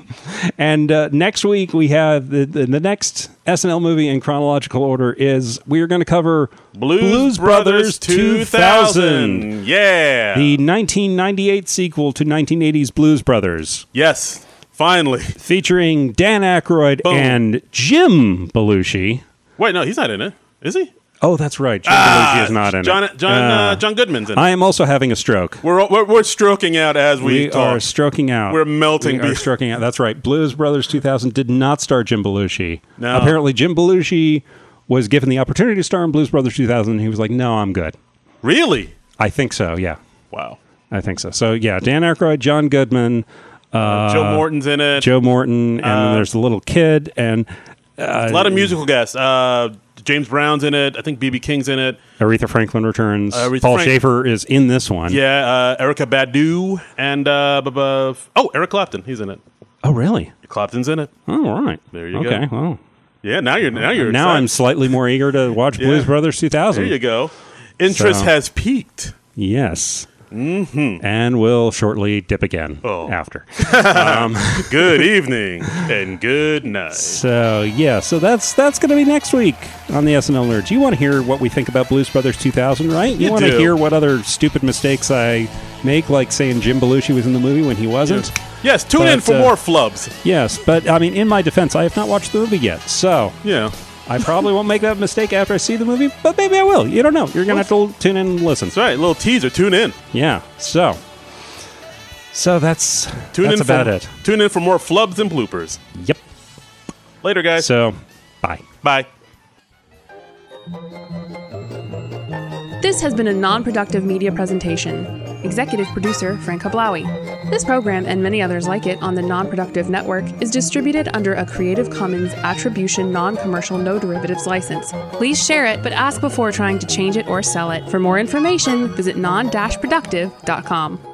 and uh, next week we have the, the the next S N L movie in chronological order is we are going to cover Blues, Brothers two thousand. Yeah. the nineteen ninety-eight sequel to nineteen eighties Blues Brothers, yes. Finally. featuring Dan Aykroyd Boom. and Jim Belushi. Wait, no, he's not in it. Is he? Oh, that's right. Jim Belushi is not in John, it. John, uh, John Goodman's in it. I am also having a stroke. We're, we're we're stroking out as we, We talk. are stroking out. We're melting. We are be- stroking out. That's right. Blues Brothers two thousand did not star Jim Belushi. No. Apparently, Jim Belushi was given the opportunity to star in Blues Brothers two thousand. And he was like, "No, I'm good." Really? I think so. Yeah, Wow. I think so. So yeah, Dan Aykroyd, John Goodman, uh, Joe Morton's in it. Joe Morton, and Uh, then there's the little kid, and A lot of musical guests. Uh, James Brown's in it. I think B B King's in it. Aretha Franklin returns. Uh, Aretha Paul Frank- Schaefer is in this one. Yeah, uh, Erica Badu and uh, bu- bu- oh, Eric Clapton. He's in it. Oh, really? Clapton's in it. All right. There you okay, go. Well, Yeah, now you're now you're now I'm excited. slightly more eager to watch Yeah. Blues Brothers two thousand. There you go. Interest So- has peaked. Yes. Mm-hmm. And we'll shortly dip again Oh. after. Good evening and good night. So yeah, so that's that's going to be next week on the S N L Nerds. You want to hear what we think about Blues Brothers two thousand, right? You, You want to do. hear what other stupid mistakes I make, like saying Jim Belushi was in the movie when he wasn't. Yes, tune in But, for uh, more flubs. Yes, but I mean, in my defense, I have not watched the movie yet, so Yeah. I probably won't make that mistake after I see the movie. But maybe I will. You don't know. You're going to have to tune in and listen. That's right. Little teaser. Tune in. Yeah. So. So that's Tune that's in about for, it. Tune in for more flubs and bloopers. Yep. Later, guys. So, bye. Bye. This has been a non-productive media presentation. Executive producer Frank Hablawi. This program and many others like it on the Non-Productive Network is distributed under a Creative Commons Attribution Non-Commercial No Derivatives license. Please share it, but ask before trying to change it or sell it. For more information, visit non dash productive dot com.